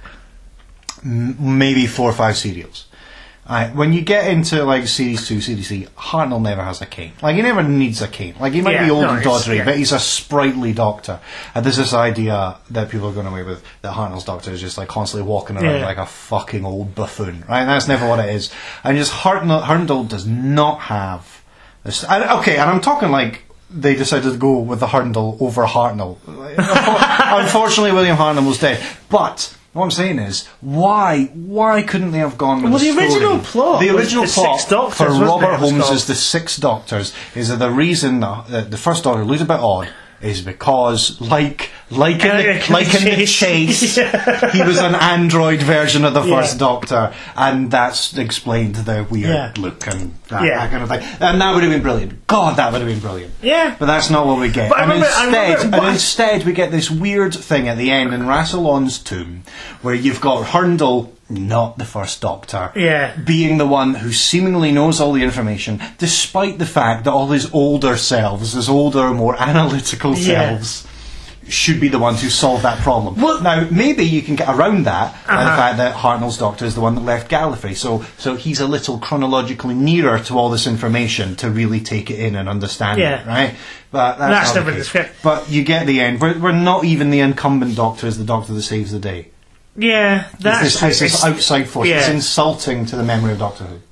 m- maybe four or five serials. Right, when you get into like series two, series three, Hartnell never has a cane. Like he never needs a cane. Like he might Yeah, be old no, and he's- doddery, yeah. but he's a sprightly Doctor. And there's this idea that people are going away with that Hartnell's Doctor is just like constantly walking around Yeah. like a fucking old buffoon. Right, and that's never what it is. And just Hartnell, Hurndall does not have this. And, okay, and I'm talking like they decided to go with the Hurndall over Hartnell. Unfortunately, William Hartnell was dead, but. What I'm saying is, why why couldn't they have gone with Well, the the original story? plot The was original the plot Six Doctors, for wasn't Robert it? It was Holmes called. is the Six Doctors is that the reason that the, the first Doctor looks a bit odd is because, like like in the, Uh, like in the Chase. Chase, he was an android version of the Yeah. first Doctor, and that's explained the weird Yeah. look and that, Yeah. that kind of thing. And that would have been brilliant. God, that would have been brilliant. Yeah. But that's not what we get. But I and remember- I instead, remember what- and instead, we get this weird thing at the end in Rassilon's tomb, where you've got Hurndall, not the first Doctor, Yeah. being the one who seemingly knows all the information, despite the fact that all his older selves, his older, more analytical Yeah. selves, should be the ones who solve that problem. Well- now, maybe you can get around that by the Uh-huh. fact that Hartnell's Doctor is the one that left Gallifrey, so so he's a little chronologically nearer to all this information to really take it in and understand Yeah. it, right? But that's, That's not the never case. described. But you get the end. We're, we're not even the incumbent Doctor as the Doctor that saves the day. Yeah, that's It's this, it's this it's- outside force. It's yeah. insulting to the memory of Doctor Who.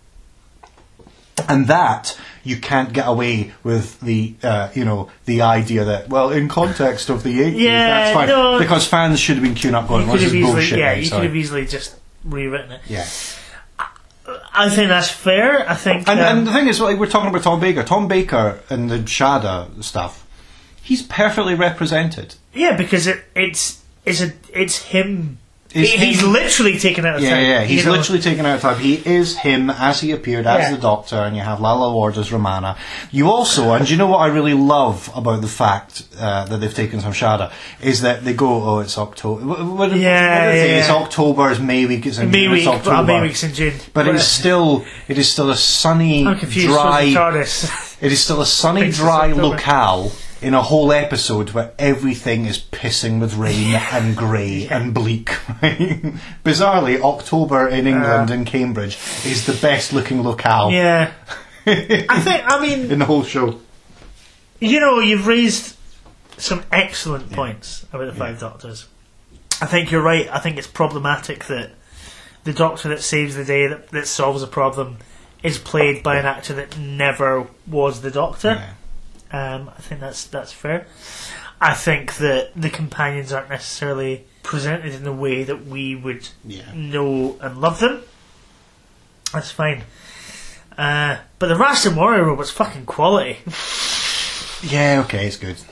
And that you can't get away with the uh, you know the idea that, well, in context of the eighties, Yeah, that's fine, no. because fans should have been queuing up going, You "What's could this have easily, bullshit?" yeah, mate? you Sorry. could have easily just rewritten it. Yeah. I think that's fair. I think, And, um, and the thing is, like, we're talking about Tom Baker. Tom Baker and the Shada stuff, he's perfectly represented. yeah, because it, it's it's a it's him. It's He- he's him. literally taken out of Yeah, time. yeah, he's you know? literally taken out of time. He is him as he appeared as Yeah. the Doctor, and you have Lalla Ward as Romana. You also, and you know what I really love about the fact uh, that they've taken some Shada, is that they go, oh, it's October. What, what, what Yeah, do they say? yeah. It's October, it's May week, it's in May June, week, it's October. well, May week's in June. But it's still, it is still a sunny, I'm confused. dry, What's the TARDIS? it is still a sunny, Thinks it's dry October. locale in a whole episode where everything is pissing with rain and grey and bleak. Right? Bizarrely, October in England Uh. in Cambridge is the best looking locale Yeah, I think. I mean, in the whole show. you know, you've raised some excellent points about the Five Doctors. I think you're right. I think it's problematic that the Doctor that saves the day, that, that solves a problem, is played by an actor that never was the Doctor. Yeah. Um, I think that's that's fair. I think that the companions aren't necessarily presented in the way that we would Yeah. know and love them. That's fine. Uh, but the Rasta Warrior robot's fucking quality. Yeah, okay, it's good.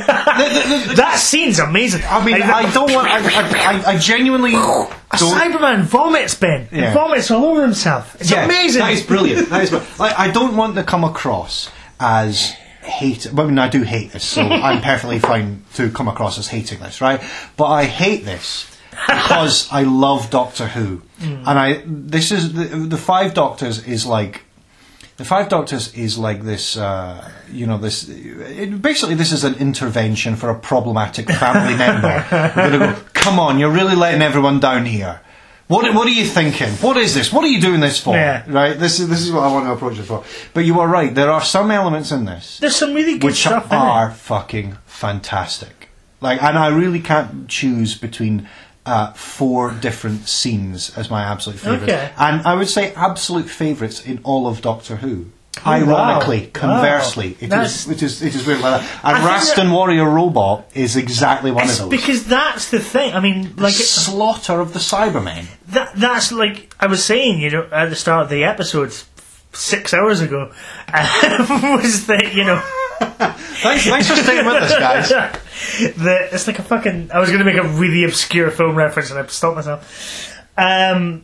That scene's amazing. I mean, Like, I don't want. I, I, I, I genuinely a don't. Cyberman vomits, Ben. He Yeah. vomits all over himself. It's Yeah, amazing. That is brilliant. That is br- like, I don't want to come across as hate. Well, I mean, I do hate this, so I'm perfectly fine to come across as hating this, right? But I hate this because I love Doctor Who, and I. This is the, the Five Doctors is like. The Five Doctors is like this, uh, you know, this. It, basically, this is an intervention for a problematic family member. We're going to go, come on, you're really letting everyone down here. What, what are you thinking? What is this? What are you doing this for? Yeah. Right? This is this is what I want to approach it for. But you are right. There are some elements in this There's some really good which stuff in are it. fucking fantastic. Like, and I really can't choose between uh, four different scenes as my absolute favourite. Okay. And I would say absolute favourites in all of Doctor Who. Oh, Ironically, wow. conversely, Wow. it That's- is it is it is weird like that. And I think Raston that- Warrior Robot is exactly one It's of those. because that's the thing. I mean, like it, Slaughter of the Cybermen. that. That's like I was saying. You know, at the start of the episode, six hours ago, uh, was that you know. Thanks, thanks for staying with us, guys. the, it's like a fucking. I was going to make a really obscure film reference and I stopped myself. Um,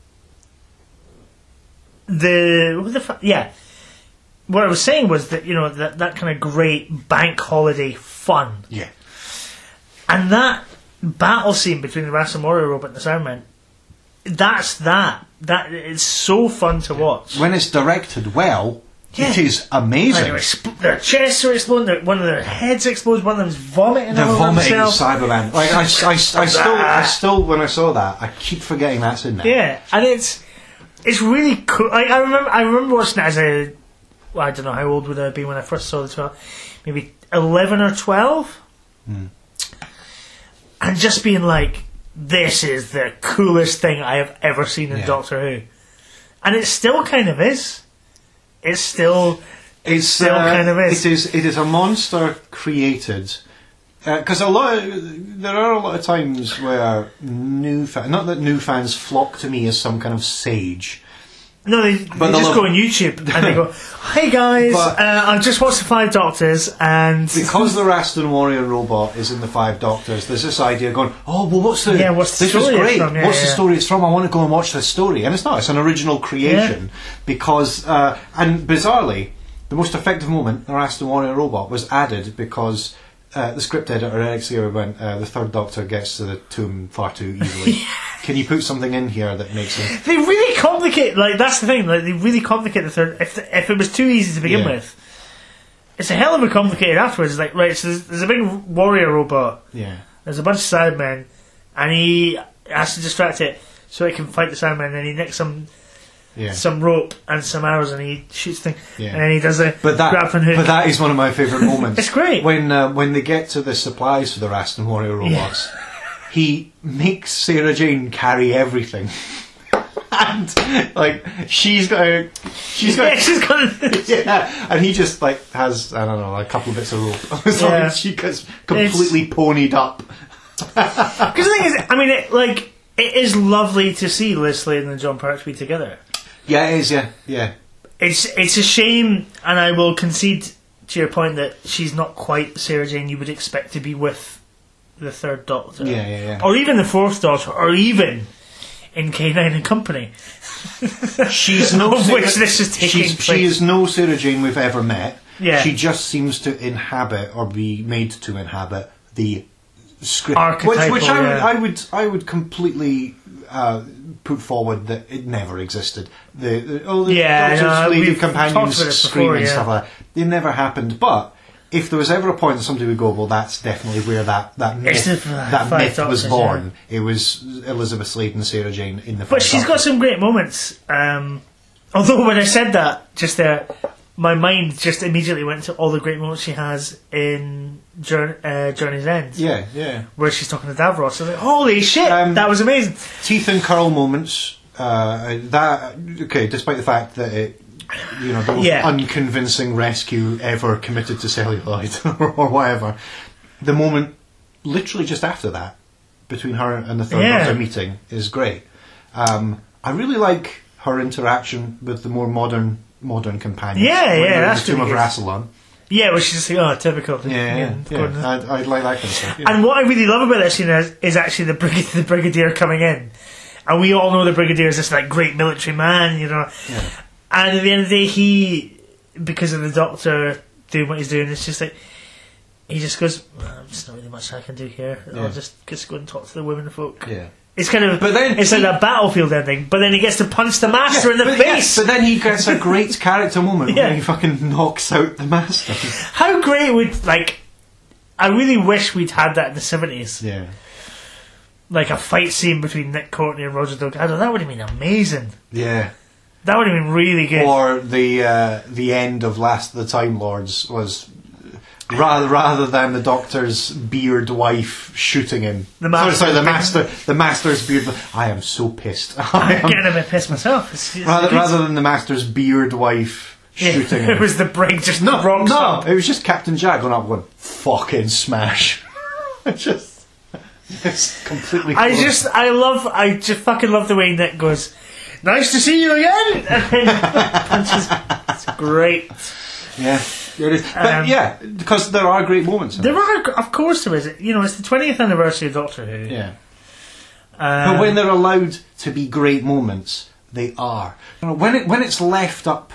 the what the fu- yeah. What I was saying was that you know that that kind of great bank holiday fun, Yeah. and that battle scene between the Rasamori robot and the Cyberman. That's that. That it's so fun to watch. When it's directed well, Yeah. it is Like, amazing. they're expl- their chests are exploding. their- One of their heads explodes. One of them's vomiting The all over vomiting himself. Cyberman. Like I, I, I still, I still, when I saw that, I keep forgetting that's in there. Yeah, and it's it's really cool. I, I remember I remember watching it as a well, I don't know how old would I have been when I first saw the twelve, maybe eleven or twelve, and just being like, "This is the coolest thing I have ever seen in Yeah. Doctor Who," and it still kind of is. It's still It's Still uh, kind of is. It is. It is a monster created Because a lot, of, there are a lot of times where new fans, not that new fans flock to me as some kind of sage. No, they, they But just they'll- go on YouTube and they go, "Hey guys, But- uh, I've just watched the Five Doctors and Because the Raston Warrior robot is in the Five Doctors, there's this idea going, oh, well, what's the... Yeah, what's the this story was it's great. from? Yeah, what's the yeah. story it's from? I want to go and watch this story. And it's not. It's an original creation. Because... Uh, and bizarrely, the most effective moment, the Raston Warrior robot, was added because... Uh, the script editor Eric Sear went, uh, the third Doctor gets to the tomb far too easily. Can you put something in here that makes him... they really complicate. Like that's the thing. Like they really complicate the third. If the, if it was too easy to begin Yeah. with, it's a hell of a complicated afterwards. Like right, so there's, there's a big warrior robot. Yeah. There's a bunch of Sandmen, and he has to distract it so it can fight the Sandmen. And then he nicks some Yeah. some rope and some arrows, and he shoots things. Yeah. And then he does a But that, grappling hook. but that is one of my favourite moments. It's great. When uh, when they get to the supplies for the Raston Warrior robots, he makes Sarah Jane carry everything, and like she's got a, she's got yeah, she's got. yeah, and he just like has I don't know a couple of bits of rope, so Yeah. she gets completely ponied up. Because the thing is, I mean, it, like it is lovely to see Liz Sladen and John Pertwee together. Yeah, it is. Yeah, yeah, It's it's a shame, and I will concede to your point that she's not quite Sarah Jane you would expect to be with the third Doctor. yeah, yeah, yeah. Or even the fourth Doctor, or even in K nine and Company. She's no Of Sarah, which this is taking she's, place. She is no Sarah Jane we've ever met. Yeah. She just seems to inhabit or be made to inhabit the script, Archetypal, which, which I, would, yeah. I would I would completely uh, put forward that it never existed. The, the oh, the Yeah, Doctor's no, lady we've talked companions about this scream before, and yeah. stuff like that. They never happened, but. If there was ever a point that somebody would go, well, that's definitely where that, that It's myth, the, uh, that Five myth was Doctors, born. It was Elizabeth Sladen, Sarah Jane in the. But Five she's got Doctors. some great moments. Um, although when I said that just there, my mind just immediately went to all the great moments she has in Journey, uh, Journey's End. Yeah, yeah. Where she's talking to Davros. I was like, holy shit, Um, that was amazing. Teeth and curl moments. Uh, that okay, despite the fact that it, you know, the most Yeah. unconvincing rescue ever committed to celluloid or, or whatever. The moment, literally just after that, between her and the third Yeah. Doctor meeting is great. Um, I really like her interaction with the more modern modern companions. Yeah, when yeah, they're in that's the Tomb of really good. Rassilon. Yeah, which is just like, oh, typical. Yeah, yeah, Gordon. yeah. I, I like that kind of stuff. Yeah. And what I really love about that scene is, is actually the, brig- the Brigadier coming in. And we all know the Brigadier is this like great military man, you know. Yeah. And at the end of the day, he, because of the Doctor doing what he's doing, it's just like, he just goes, well, there's not really much I can do here. Yeah. I'll just, just go and talk to the women folk. Yeah. It's kind of, But then it's he- like a battlefield ending, but then he gets to punch the Master in the but, face. yeah, but then he gets a great character moment Yeah. where he fucking knocks out the Master. How great would, like, I really wish we'd had that in the seventies. Yeah. Like a fight scene between Nick Courtney and Roger Delgado. That would have been amazing. Yeah. That would have been really good. Or the uh, the end of Last of the Time Lords was rather rather than the Doctor's beard wife shooting him. The sorry, Master- sorry, the master, the Master's beard. I am so pissed. I I'm am, getting a bit pissed myself. It's, it's rather good. rather than the Master's beard wife Yeah, shooting it him. was the brig just no, rocks no, up. it was just Captain Jack going up going fucking smash. It's just it's completely. I close. just, I love, I just fucking love the way Nick goes, nice to see you again! And then punches. It's great. yeah. There it is. But Um, yeah, because there are great moments. In There it. are, of course there is. You know, it's the twentieth anniversary of Doctor Who. Yeah. Um, But when they're allowed to be great moments, they are. You know, when it when it's left up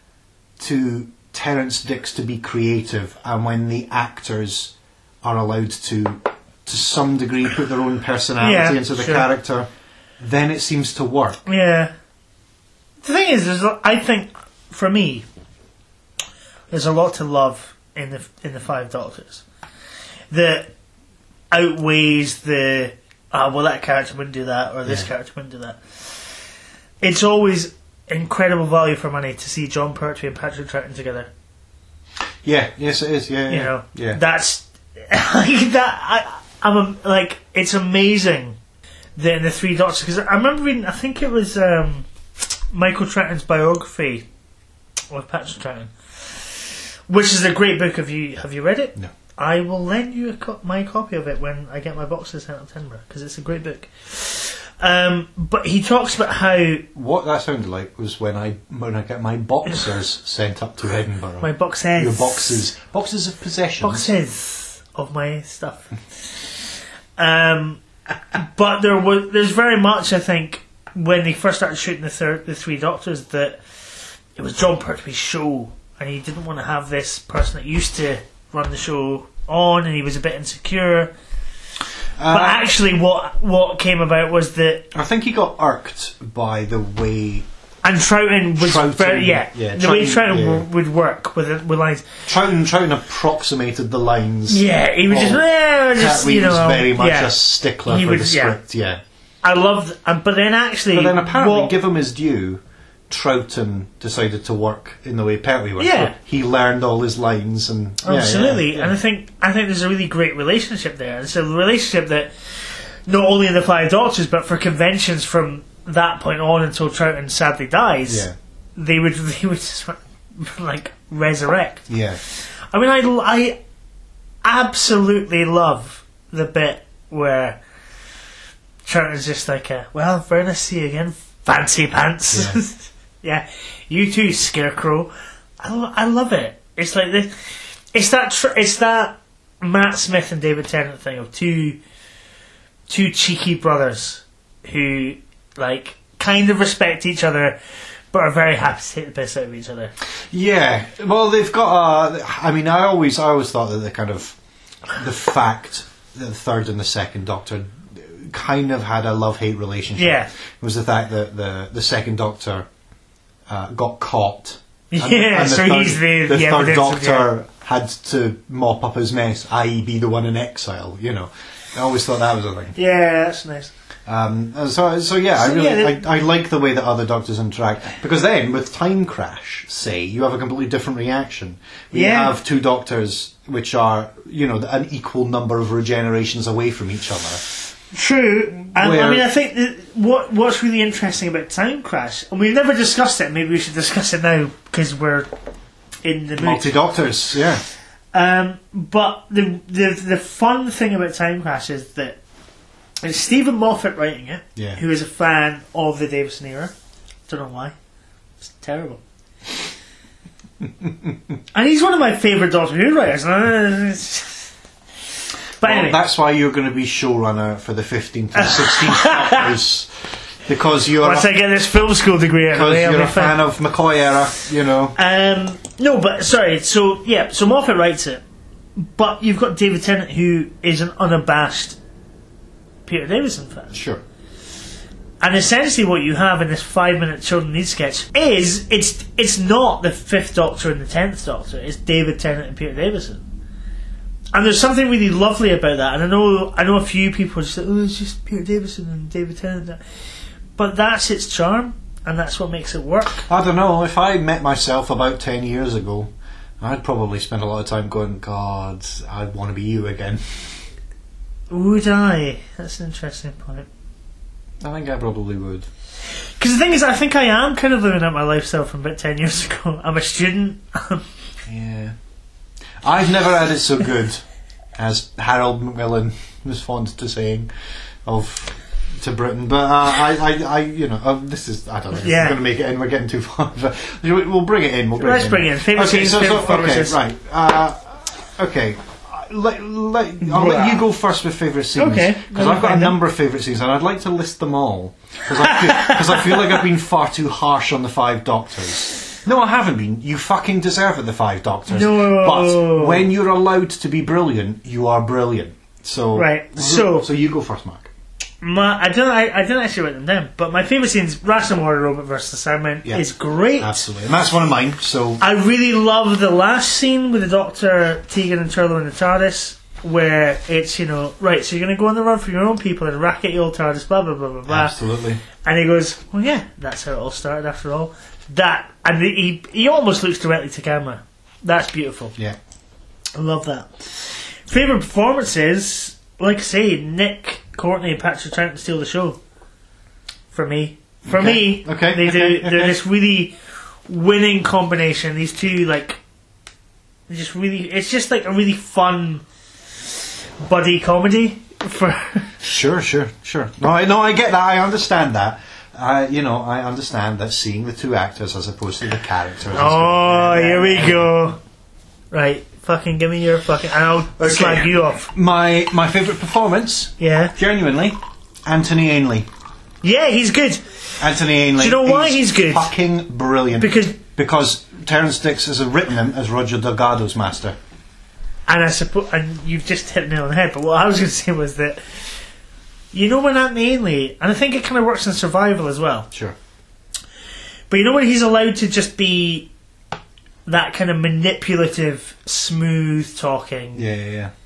to Terence Dicks to be creative, and when the actors are allowed to, to some degree, put their own personality Yeah, into the sure. character, then it seems to work. Yeah. The thing is, there's, a- I think, for me, there's a lot to love in the in the Five Doctors that outweighs the ah well that character wouldn't do that or this Yeah. character wouldn't do that. It's always incredible value for money to see John Pertwee and Patrick Troughton together. Yeah, yes, it is. Yeah, You yeah, know, yeah. that's like that. I, I'm a, like it's amazing that in the Three Doctors, because I remember reading. I think it was um, Michael Troughton's biography of Patrick Troughton, which is a great book. Have you have you read it? No. I will lend you a co- my copy of it when I get my boxes sent up to Edinburgh, because it's a great book. Um, but he talks about how What that sounded like was when I when I get my boxers sent up to Edinburgh. my boxes, Your boxes, boxes of possessions. boxes of my stuff. um, but there was there's very much, I think, when they first started shooting the third, the Three Doctors, that it was John Pertwee's show, and he didn't want to have this person that used to run the show on, and he was a bit insecure. Uh, But actually, what what came about was that, I think he got irked by the way and Troughton was Troughton, very yeah, yeah, the way Troughton, Troughton yeah. w- would work with with lines. Troughton, Troughton approximated the lines. Yeah, he was just, Oh, yeah, just Pertwee you know, was very much yeah. a stickler He for would- the yeah. script. Yeah, I loved, um, but then actually, but then apparently, what- give him his due. Troughton decided to work in the way Pertwee worked. Yeah. So he learned all his lines and yeah, absolutely, yeah, yeah. and I think I think there's a really great relationship there. It's a relationship that not only in the Five Doctors, but for conventions from that point on until Troughton sadly dies, Yeah. they would they would just like resurrect. Yeah. I mean, I, I absolutely love the bit where Troughton's just like, a, well, very nice to see you again, fancy pants. Yeah, you too, Scarecrow. I, lo- I love it. It's like this. It's that. Tr- it's that Matt Smith and David Tennant thing of two, two cheeky brothers who like kind of respect each other, but are very happy to take the piss out of each other. Yeah, well, they've got. Uh, I mean, I always, I always thought that the kind of the fact that the third and the second Doctor kind of had a love-hate relationship. Yeah. Was the fact that the the second Doctor uh, got caught. And, Yeah, and the so third, he's the- the the third evidence of- Doctor had to mop up his mess, that is, be the one in exile. You know, I always thought that was a thing. Yeah, that's nice. Um, and so, so yeah, I So, really, yeah, they- I, I like the way that other Doctors interact, because then with Time Crash, say, you have a completely different reaction. We Yeah. have two Doctors which are, you know, an equal number of regenerations away from each other. True, and I Where- mean, I think that what what's really interesting about Time Crash, and we've never discussed it. Maybe we should discuss it now because we're in the mood. Multi Doctors, yeah. Um, but the, the the fun thing about Time Crash is that it's Stephen Moffat writing it, Yeah. who is a fan of the Davison era. Don't know why. It's terrible. And he's one of my favourite Doctor Who writers. But Well, anyway, that's why you're going to be showrunner for the fifteenth and sixteenth Doctors, because you're once a, I get this film school degree out of the because way, I'll you're be a fine. fan of McCoy era, you know. Um, no, but sorry. So yeah, so Moffat writes it, but you've got David Tennant, who is an unabashed Peter Davison fan, Sure. and essentially what you have in this five-minute Children Need sketch is it's it's not the Fifth Doctor and the Tenth Doctor; it's David Tennant and Peter Davison. And there's something really lovely about that. And I know I know a few people just say, "Oh, it's just Peter Davison and David Tennant," but that's its charm, and that's what makes it work. I don't know, if I met myself about ten years ago, I'd probably spend a lot of time going, God, I want to be you again. Would I? That's an interesting point. I think I probably would. Because the thing is, I think I am kind of living out my lifestyle from about ten years ago. I'm a student. Yeah. I've never had it so good, as Harold Macmillan was fond to saying, of to Britain. But uh, I, I, I, you know, uh, this is, I don't know, Yeah. we're going to make it in, we're getting too far. But we'll bring it in, we'll bring Let's it in. bring it in. Favourite Okay, scenes, so, so, favourite okay, performances. right. Uh, okay. Let, let, I'll let you go first with favourite scenes. Okay. Because I've got a number of favourite scenes and I'd like to list them all. Because I, feel- 'cause I feel like I've been far too harsh on the Five Doctors. No, I haven't been. You fucking deserve it, the Five Doctors. No. But when you're allowed to be brilliant, you are brilliant. So, Right, so- so you go first, Mark. My, I don't. I, I didn't actually write them down, but my favourite scenes: Ration Water Robot versus Sandman Yeah. is great. Absolutely, and that's one of mine. So, I really love the last scene with the Doctor, Tegan, and Turlough in the TARDIS, where it's, you know, right, so you're going to go on the run for your own people and racket your old TARDIS, blah blah blah blah blah. absolutely. And he goes, well, yeah, that's how it all started after all. That, and he he almost looks directly to camera. That's beautiful. Yeah. I love that. Favourite performances, like I say, Nick, Courtney, and Patrick Troughton steal the show. For me. For Okay. me, Okay, they do. okay, They're okay. this really winning combination. These two, like, It's just really, it's just like a really fun buddy comedy for. Sure, sure, sure. No, I, no, I get that. I understand that. Uh, you know, I understand that seeing the two actors as opposed to the characters. is Oh, good. here we go. Right, fucking give me your fucking, and I'll Okay. slag you off. My my favourite performance, Yeah, genuinely, Anthony Ainley. yeah, he's good Anthony Ainley. Do you know why is he's good? Fucking brilliant. because, because Terrence Dicks has written him as Roger Delgado's master. and I suppose, and you've just hit the nail on the head. But what I was going to say was that, you know, when Anthony Ainley, and I think it kind of works in Survival as well. Sure. But you know when he's allowed to just be that kind of manipulative, smooth talking, Yeah, yeah, yeah.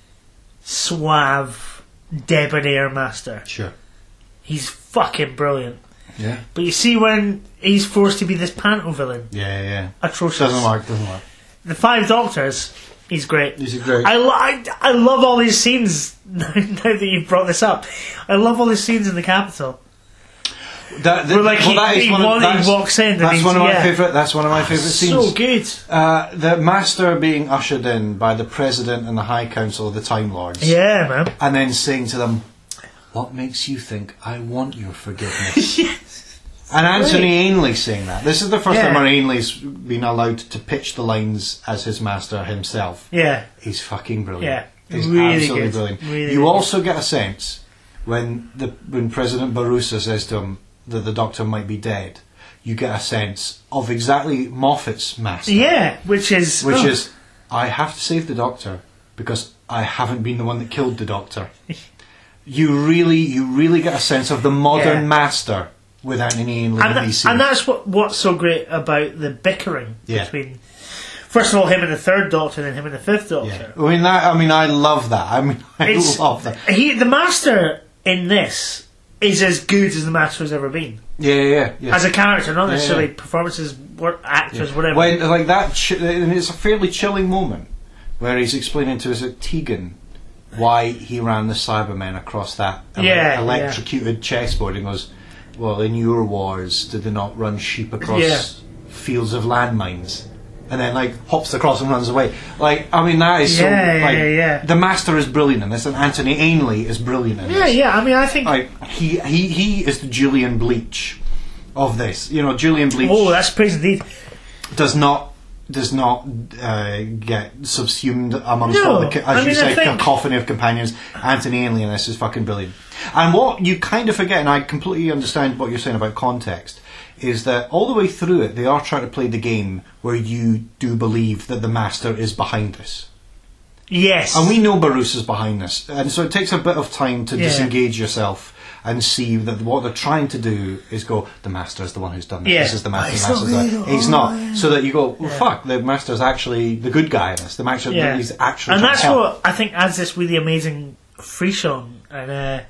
suave, debonair master. Sure. He's fucking brilliant. Yeah. But you see when he's forced to be this panto villain, Yeah, yeah, yeah. atrocious. Doesn't work, doesn't work. The Five Doctors, he's great. He's a great. I, lo- I, I love all these scenes, now that you've brought this up. I love all these scenes in the Capitol. That, that, Where, like, well, he- that is he one of, wa- he that's, walks in and That's he's- one of my yeah. favorite. That's one of my favorite scenes. So good. Uh, the master being ushered in by the president and the High Council of the Time Lords, Yeah, man. and then saying to them, "What makes you think I want your forgiveness?" Yes. And Anthony Ainley saying that. This is the first Yeah. time where Ainley's been allowed to pitch the lines as his master himself. Yeah. He's fucking brilliant. Yeah, He's really absolutely good. brilliant. Really you good. also get a sense when the when President Barusa says to him that the Doctor might be dead. You get a sense of exactly Moffat's master. Yeah, which is... Which oh. is, I have to save the Doctor because I haven't been the one that killed the Doctor. you really, you really get a sense of the modern Yeah. master with Anthony Ainley And, in that, these and scenes. that's what what's so great about the bickering Yeah. between... First of all, him and the Third Doctor, and then him and the Fifth Doctor. Yeah. I mean, that, I mean, I love that. I mean, I It's- love that. He, the Master in this is as good as the Master has ever been. Yeah, yeah, yeah. yeah. As a character, not Yeah, necessarily yeah. performances, work, actors, Yeah. whatever. When like that, ch- and it's a fairly chilling moment where he's explaining to us at Tegan why he ran the Cybermen across that ele- Yeah, electrocuted chessboard, and goes, "Well, in your wars, did they not run sheep across Yeah. fields of landmines?" And then like hops across and runs away. Like, I mean, that is so. Yeah, yeah, Like, yeah. the Master is brilliant in this, and Anthony Ainley is brilliant in yeah, this. yeah, I mean, I think... Like he he he is the Julian Bleach of this. You know, Julian Bleach Oh, that's praise indeed. does not does not uh, get subsumed amongst No, all the ca- as I you mean, say I think- cacophony of companions. Anthony Ainley in this is fucking brilliant. And what you kind of forget, and I completely understand what you're saying about context, is that all the way through it they are trying to play the game where you do believe that the Master is behind this. Yes. And we know Barusa's behind this, and so it takes a bit of time to Yeah. disengage yourself and see that what they're trying to do is go, the Master is the one who's done this. Yeah. This is the Master. Oh, he's the Master's not the- really- he's oh, not. yeah. So that you go, well, Yeah. fuck, the Master's actually the good guy in this. The Master, Yeah. he's actually. And trying that's to help. what I think adds this really amazing frisson and uh,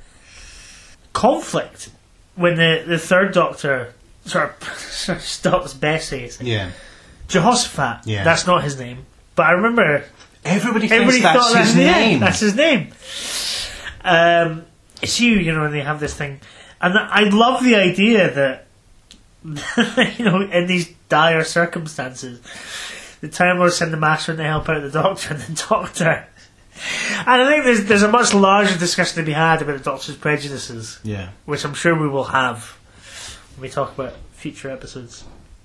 conflict when the, the Third Doctor sort of, sort of stops Bessie. Yeah. Jehoshaphat. Yeah. That's not his name. But I remember Everybody thinks everybody that's thought his that's yeah, name. that's his name. Um, it's you, you know, and they have this thing. And I love the idea that, you know, in these dire circumstances, the Time Lords send the Master and they help out the Doctor, and the Doctor. And I think there's there's a much larger discussion to be had about the Doctor's prejudices, Yeah. which I'm sure we will have when we talk about future episodes.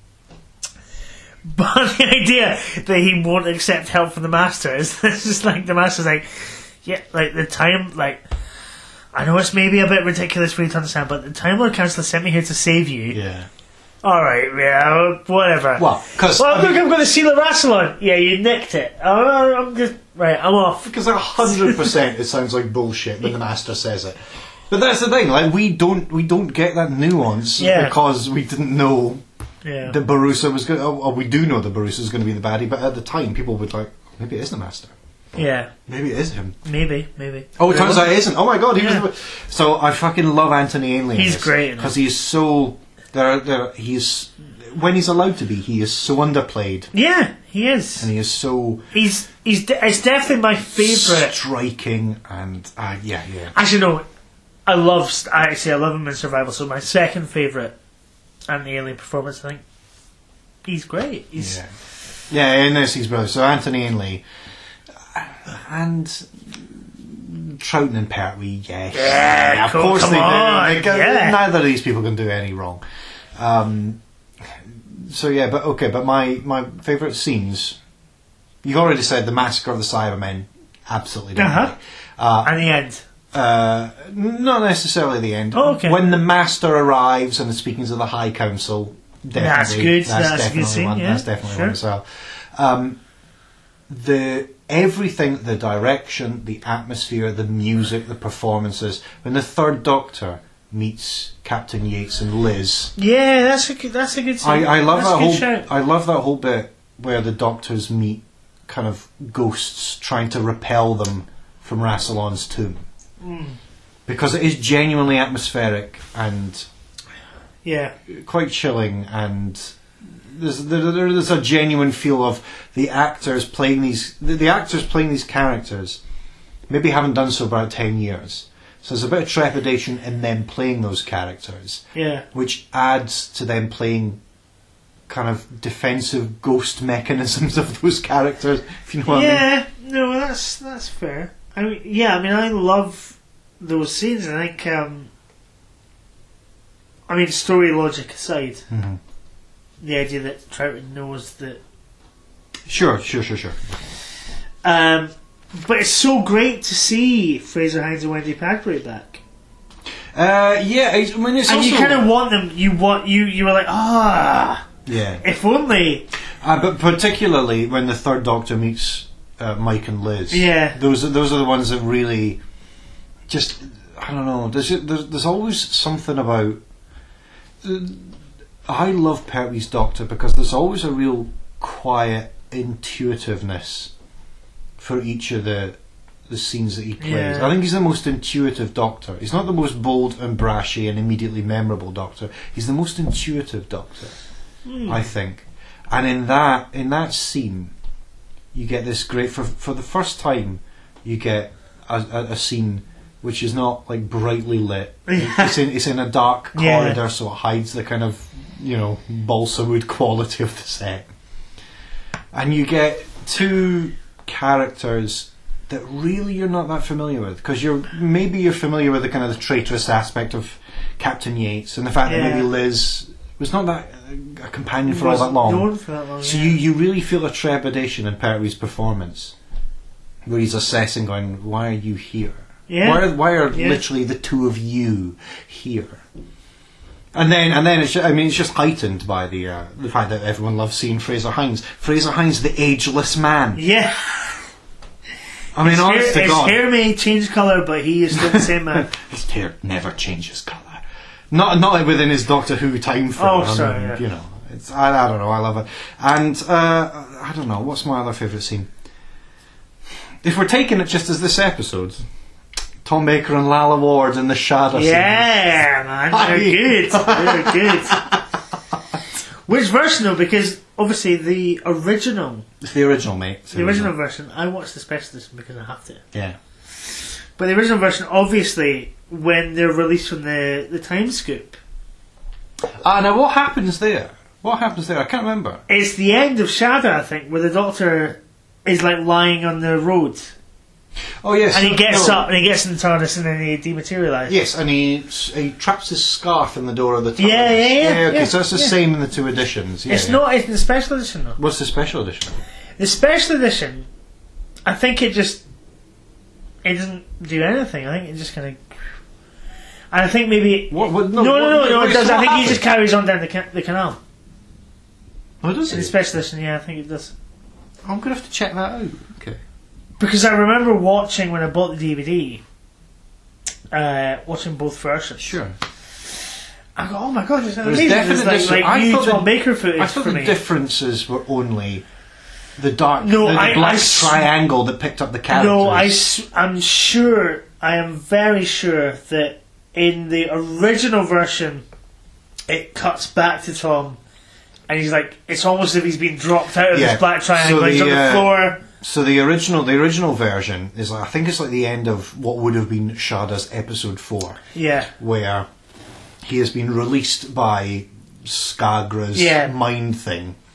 But the idea that he won't accept help from the Master is it's just like the Master's like, yeah, like the time, like, I know it's maybe a bit ridiculous for you to understand, but the Time Lord Council sent me here to save you. Yeah. Alright, yeah, whatever. Well, because Well, look, I'm going to seal the Rassilon. Yeah, you nicked it. Oh, I'm just, right, I'm off. because a hundred percent it sounds like bullshit when the Master says it. But that's the thing. Like we don't we don't get that nuance Yeah. because we didn't know Yeah. that Barusa was going. Oh, oh, we do know that Barusa is going to be the baddie, but at the time people would like, maybe it is the Master. Yeah, Maybe it is him. maybe, maybe. Oh, it turns out it isn't. Oh my god, he Yeah. was. So I fucking love Anthony Ainley. He's great in it. because he's so. There, there. He's when he's allowed to be. He is so underplayed, Yeah, he is. and he is so He's, he's, de- it's definitely my favourite. striking. And uh, yeah, yeah. Actually, no, I love, actually, I love him in Survival, so my second favourite Anthony Alien performance, I think. He's great. He's, Yeah. Yeah, in this he's brilliant. So Anthony Ainley and Troughton and Pertwee, yes, Yeah, of cool, course come they on, do. They go- yeah. Neither of these people can do any wrong. Um, so yeah, but okay, but my my favourite scenes. You've already said the massacre of the Cybermen. Absolutely, Uh-huh. uh, And the end. uh, not necessarily the end. Oh, okay. When the Master arrives and the speakings of the High Council, definitely, That's good, that's a good definitely scene, one. yeah, That's definitely sure. one as well. Um, the everything, the direction, the atmosphere, the music, the performances. When the Third Doctor meets Captain Yates and Liz, Yeah, that's a good, that's a good scene. I, I love that's that a good whole. shout. I love that whole bit where the Doctors meet kind of ghosts trying to repel them from Rassilon's tomb, Mm. because it is genuinely atmospheric and Yeah. quite chilling, and there's there, there's a genuine feel of the actors playing these the, the actors playing these characters maybe haven't done so for about ten years, so there's a bit of trepidation in them playing those characters, Yeah. which adds to them playing kind of defensive ghost mechanisms of those characters, if you know what I mean. Yeah, no, that's that's fair. I mean, yeah, I mean, I love those scenes. I think, um, I mean, story logic aside, Mhm. the idea that Troughton knows that. Sure, sure, sure, sure. Um, but it's so great to see Fraser Hines and Wendy Padbury back, Uh, yeah, I I mean, it's and also, you kind of want them. You want you you were like, ah, yeah. if only. Uh, but particularly when the Third Doctor meets uh, Mike and Liz, Yeah. those are, those are the ones that really just, I don't know. There's there's, there's always something about. Uh, I love Pertwee's Doctor because there's always a real quiet intuitiveness for each of the the scenes that he plays. Yeah. I think he's the most intuitive Doctor. He's not the most bold and brashy and immediately memorable Doctor. He's the most intuitive Doctor, Hmm. I think. And in that in that scene, you get this great for for the first time. You get a, a, a scene which is not like brightly lit. It's in it's in a dark Yeah. corridor, so it hides the kind of, you know, balsa wood quality of the set. And you get two characters that really you're not that familiar with, because you're maybe you're familiar with the kind of the traitorous aspect of Captain Yates and the fact Yeah. that maybe Liz was not that uh, a companion for all that Wasn't long. known for that long, So yeah. you, you really feel a trepidation in Pertwee's performance, where he's assessing, going, "Why are you here? Yeah. Why are, why are Yeah. literally the two of you here?" And then, and then it's, ju- I mean, it's just heightened by the uh, the fact that everyone loves seeing Fraser Hines. Fraser Hines, the ageless man. Yeah. I mean, His honest hair, to his God, hair may change colour, but he is still the same man. his hair never changes colour. Not not like within his Doctor Who time frame. Oh, I mean, sorry, yeah. You know, it's I, I don't know. I love it, and uh, I don't know. What's my other favourite scene? If we're taking it just as this episode, Tom Baker and Lalla Ward in the shadow. Yeah, man, they're good. They're good. Which version though? Because obviously the original, Scene. It's the original, mate. It's the original version. I watched the special edition because I have to. Yeah. But the original version, obviously, when they're released from the the Time Scoop, Ah, now what happens there? What happens there? I can't remember. it's the end of Shadow, I think, where the Doctor is like lying on the road, Oh yes. and he gets no. up and he gets in the TARDIS, and then he dematerialises. Yes, and he he traps his scarf in the door of the TARDIS. Yeah, yeah, yeah, okay, yeah, so it's the yeah. same in the two editions. Yeah, It's yeah. not. It's the special edition though. What's the special edition? The special edition, I think it just it doesn't do anything. I think it just kind of, and I think maybe What? what no, no, no, what- no, what- it does. what I think he happens? just carries on down the ca- the canal. Oh, does In the it? special edition, yeah, I think it does. I'm gonna have to check that out. Okay. Because I remember watching when I bought the D V D, uh, watching both versions. Sure. I go, oh my god, it's There's amazing! definite There's like, dis- like I new thought Tom the- Baker footage I thought for the me. differences were only the dark, No, the, the I- black I s- triangle that picked up the characters. No, I, s- I'm sure, I am very sure that in the original version, it cuts back to Tom, and he's like, it's almost as if he's been dropped out of Yeah, this black triangle. so he's the, on the uh, floor. So the original, the original version is like, I think it's like the end of what would have been Shada's episode four, Yeah, where he has been released by Skagra's Yeah. mind thing.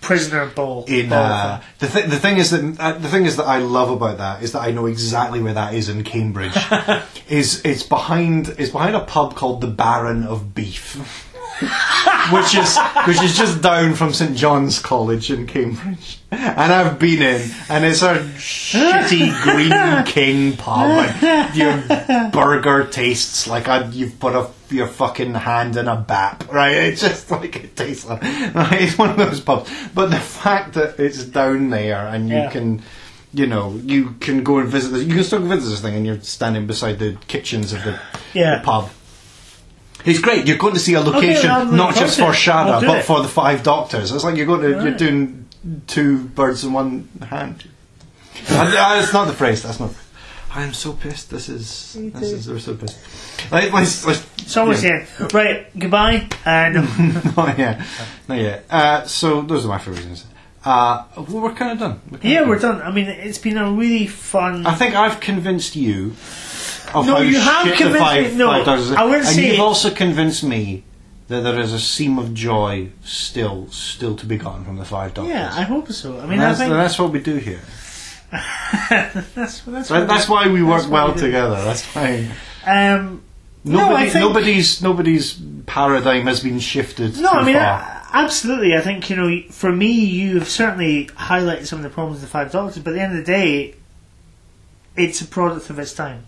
prisoner ball. In ball uh, the th- the thing is that uh, the thing is that I love about that is that I know exactly where that is in Cambridge. is it's behind it's behind a pub called the Baron of Beef, which is which is just down from St John's College in Cambridge, and I've been in, and it's a shitty Green King pub, and your burger tastes like a, you've put a, your fucking hand in a bap, right? It's just like it tastes like, right? It's one of those pubs, but the fact that it's down there and you Yeah. can. You know, you can go and visit this. You can still go visit this thing, and you're standing beside the kitchens of the, Yeah. the pub. It's great. You're going to see a location I'll not look just forward for to it. I'll Shara, do but it. for the Five Doctors. It's like you're going to you're Right. doing two birds in one hand. And, uh, it's not the phrase. That's not. I am so pissed. This is. This is. We're so pissed. Like, let's, let's, So we're saying, right, goodbye, and not yet. Not yet. Uh, so those are my favourite reasons. Uh, well, we're kind of done. We're kinda yeah, done. we're done. I mean, it's been a really fun. I think I've convinced you of No, how you have shit convinced the five, me- no, five Doctors is. I wouldn't and say- you've also convinced me that there is a seam of joy still still to be gotten from the Five Doctors. Yeah, I hope so. I And mean, I that's, think that's what we do here. that's that's, That, what that's we- why we work that's what well we do. together. That's why Um, no, nobody, I think, nobody's nobody's paradigm has been shifted. No, too I mean, far. I, absolutely. I think, you know, for me, you've certainly highlighted some of the problems of the Five Doctors, but at the end of the day, it's a product of its time.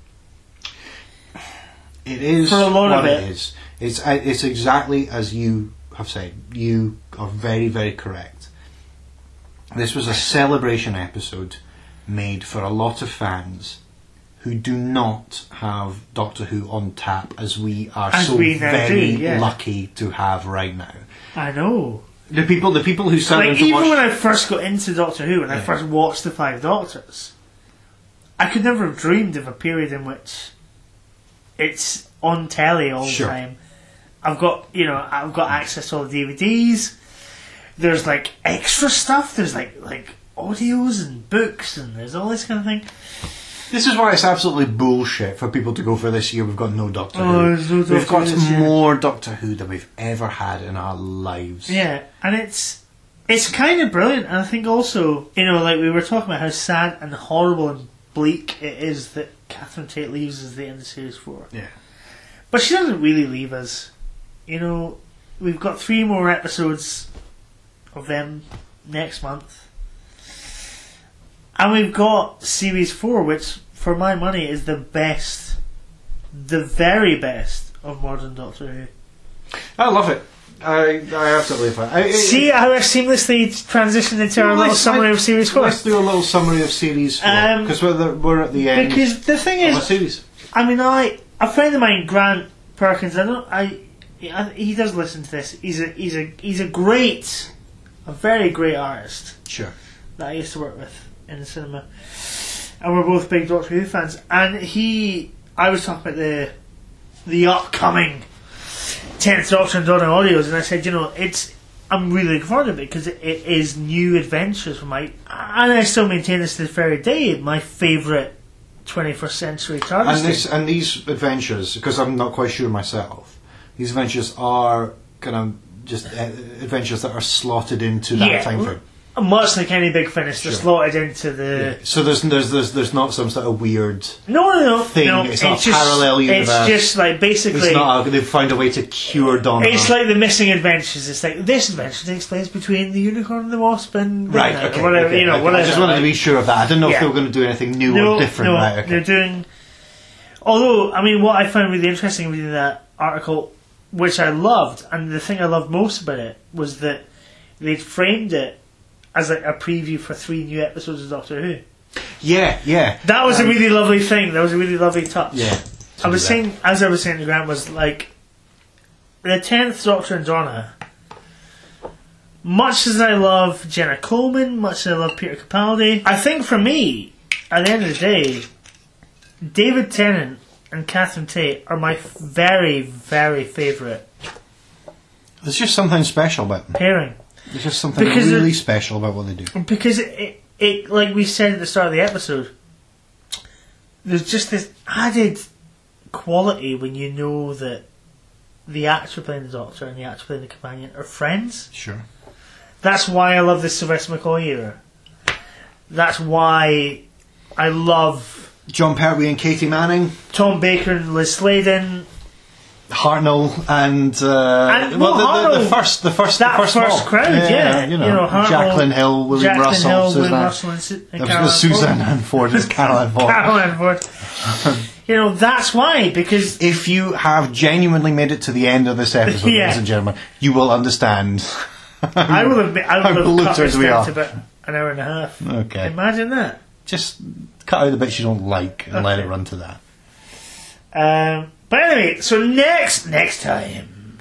It is For a lot what of it. it is. It's uh, it's exactly as you have said. You are very very correct. This was a celebration episode made for a lot of fans who do not have Doctor Who on tap, as we are As so we now very do, yeah. lucky to have right now. I know. The people, the people who sat Like, down to even watch. when I first got into Doctor Who, when I Yeah. first watched the Five Doctors, I could never have dreamed of a period in which it's on telly all Sure. the time. I've got, you know, I've got access to all the D V Ds. There's like extra stuff. There's like like audios and books, and there's all this kind of thing. This is why it's absolutely bullshit for people to go for this year. We've got no Doctor Oh, Who. there's no We've Doctor got Who this year. more Doctor Who than we've ever had in our lives. Yeah, and it's it's kind of brilliant. And I think also, you know, like we were talking about how sad and horrible and bleak it is that Catherine Tate leaves us at the end of series four. Yeah. But she doesn't really leave us. You know, we've got three more episodes of them next month. And we've got series four, which, for my money, is the best, the very best of modern Doctor Who. I love it. I, I absolutely love it. I, I- See how I seamlessly transitioned into our Well, little let's- summary let's- of series four? Let's do a little summary of series four Um, because we're the, we're at the end Because the thing of a is, series. I mean, I a friend of mine, Grant Perkins. I don't. I, I he does listen to this. He's a he's a he's a great, a very great artist Sure. that I used to work with in the cinema, and we're both big Doctor Who fans. And he, I was talking about the the upcoming tenth Doctor and Donna audios, and I said, you know, it's. I'm really looking forward to it because it, it is new adventures from my, and I still maintain this to this very day, my favourite twenty-first century TARDIS. And this and these adventures, because I'm not quite sure myself, these adventures are kind of just uh, adventures that are slotted into that Yeah. time frame. Much like any Big Finish, they're Sure. slotted into the. So there's there's there's there's not some sort of weird. No, no, no. Thing, no it's not a just, parallel universe. It's just like basically. It's not. A, they've found a way to cure Donna. It's like the missing adventures. It's like this adventure takes place between the unicorn and the wasp and right. Midnight, Okay. or whatever. okay, You know, okay. whatever. I just wanted like, to be sure of that. I didn't know Yeah. if they were going to do anything new no, or different. no, right. Okay. they're doing. Although, I mean, what I found really interesting reading that article, which I loved, and the thing I loved most about it was that they'd framed it as like a preview for three new episodes of Doctor Who. Yeah. Yeah. That was Um, a really lovely thing. That was a really lovely touch. Yeah. I was do that. saying, as I was saying to Grant, was like the tenth Doctor and Donna. Much as I love Jenna Coleman, much as I love Peter Capaldi, I think for me, at the end of the day, David Tennant and Catherine Tate are my very, very favourite There's just something special about them. pairing. There's just something Because really it- special about what they do. Because it, it, it, like we said at the start of the episode, there's just this added quality when you know that the actor playing the Doctor and the actor playing the companion are friends. Sure. That's why I love the Sylvester McCoy era. That's why I love John Pertwee and Katie Manning, Tom Baker and Liz Sladen, Hartnell, and, uh, And, well, well, the, the, the Hartnell- first, the first, that the first, first mob. crowd, yeah. you know, You know, Hartnell, Jacqueline Hill, William Jacqueline Russell, Hill, Susan, William Russell, and, Su- and there Caroline was Susan Ford. and Ford, it's Caroline Ford. Caroline Ford. You know, that's why, because If you have genuinely made it to the end of this episode, Yeah. ladies and gentlemen, you will understand. I will have, I How will have cut bloated this we down are. to about an hour and a half. Okay. Imagine that. Just cut out the bits you don't like and let Okay. it run to that. Um, but anyway, so next next time.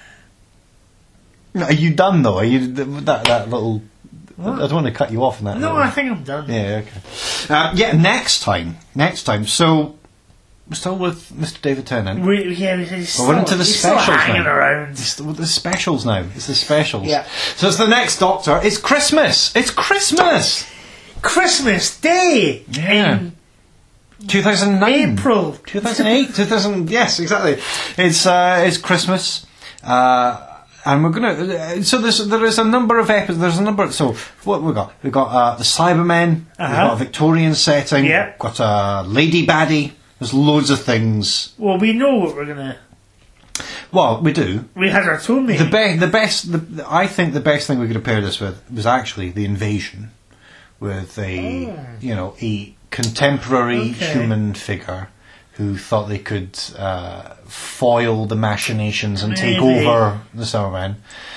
Are you done though? Are you that that little? I don't want to cut you off in that. No, little- I think I'm done. Yeah. Okay. Uh, yeah. Next time. Next time. So we're still with Mister David Tennant. We, yeah, he's Well, we're still, into the he's still specials hanging now. around. It's the, the specials now. It's the specials. Yeah. So it's the next Doctor. It's Christmas. It's Christmas. Christmas Day Yeah. in two thousand nine. April. two thousand eight, two thousand. Yes, exactly. It's uh, it's Christmas, uh, and we're gonna. Uh, so there's there is a number of episodes. There's a number. So what we got? We got uh, the Cybermen. We've Uh-huh. got a Victorian setting. Yeah. We've got a Lady Baddie. There's loads of things. Well, we know what we're gonna. Well, we do. We had our tour The meeting. best. The best. The, I think the best thing we could have paired this with was actually the Invasion, with a you know a contemporary Okay. human figure who thought they could uh, foil the machinations and take Maybe. over the Cybermen.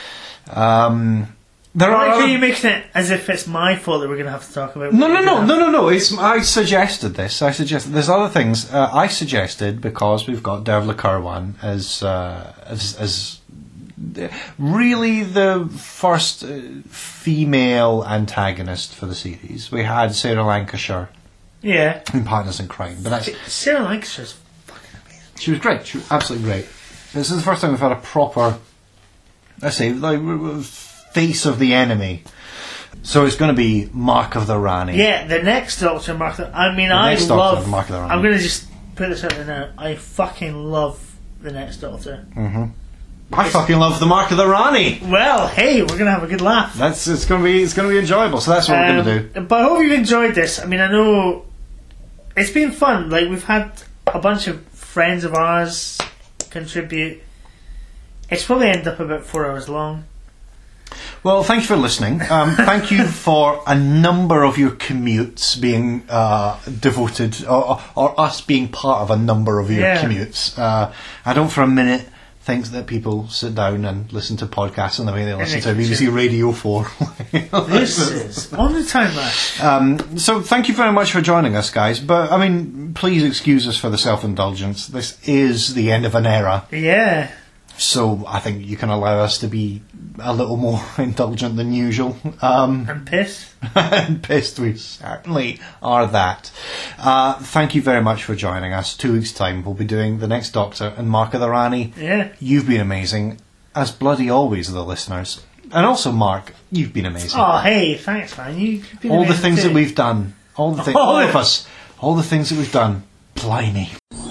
Um, there Why are are other- you making it as if it's my fault that we're gonna have to talk about? no, what no, we're no, gonna no, no, no. It's I suggested this. I suggested there's other things. Uh, I suggested because we've got Dervla Kirwan as uh, as as really the first uh, female antagonist for the series. We had Sarah Lancashire have. Yeah. in Partners in Crime, but that's Sarah Lancaster's fucking amazing. she was great. She was absolutely great. This is the first time we've had a proper, let's say, like face of the enemy. So it's going to be Mark of the Rani. Yeah, the next Doctor, Mark. I mean, I next Doctor, love. Mark of the Rani. I'm going to just put this out there now. I fucking love the next Doctor. I fucking love the Mark of the Rani. Well, hey, we're going to have a good laugh. That's it's going to be it's going to be enjoyable. So that's what we're going to do. Um, But I hope you've enjoyed this. I mean, I know it's been fun. Like, we've had a bunch of friends of ours contribute. It's probably ended up about four hours long. Well, thank you for listening. Um, thank you for a number of your commutes being uh, devoted, or, or us being part of a number of your Yeah. commutes. Uh, I don't for a minute think that people sit down and listen to podcasts in the way they listen to they B B C Radio four. This is on the time lapse. Um, so thank you very much for joining us, guys. But, I mean, please excuse us for the self-indulgence. This is the end of an era. Yeah. So I think you can allow us to be a little more indulgent than usual. Um, I'm pissed. and pissed, we certainly are that. Uh, thank you very much for joining us. Two weeks' time, we'll be doing The Next Doctor and Mark of the Rani. Yeah. You've been amazing, as bloody always, the listeners. And also, Mark, you've been amazing. Oh, hey, thanks, man. You've been all the amazing things too. that we've done, all the things, All all of of us, all the things that we've done. Blimey.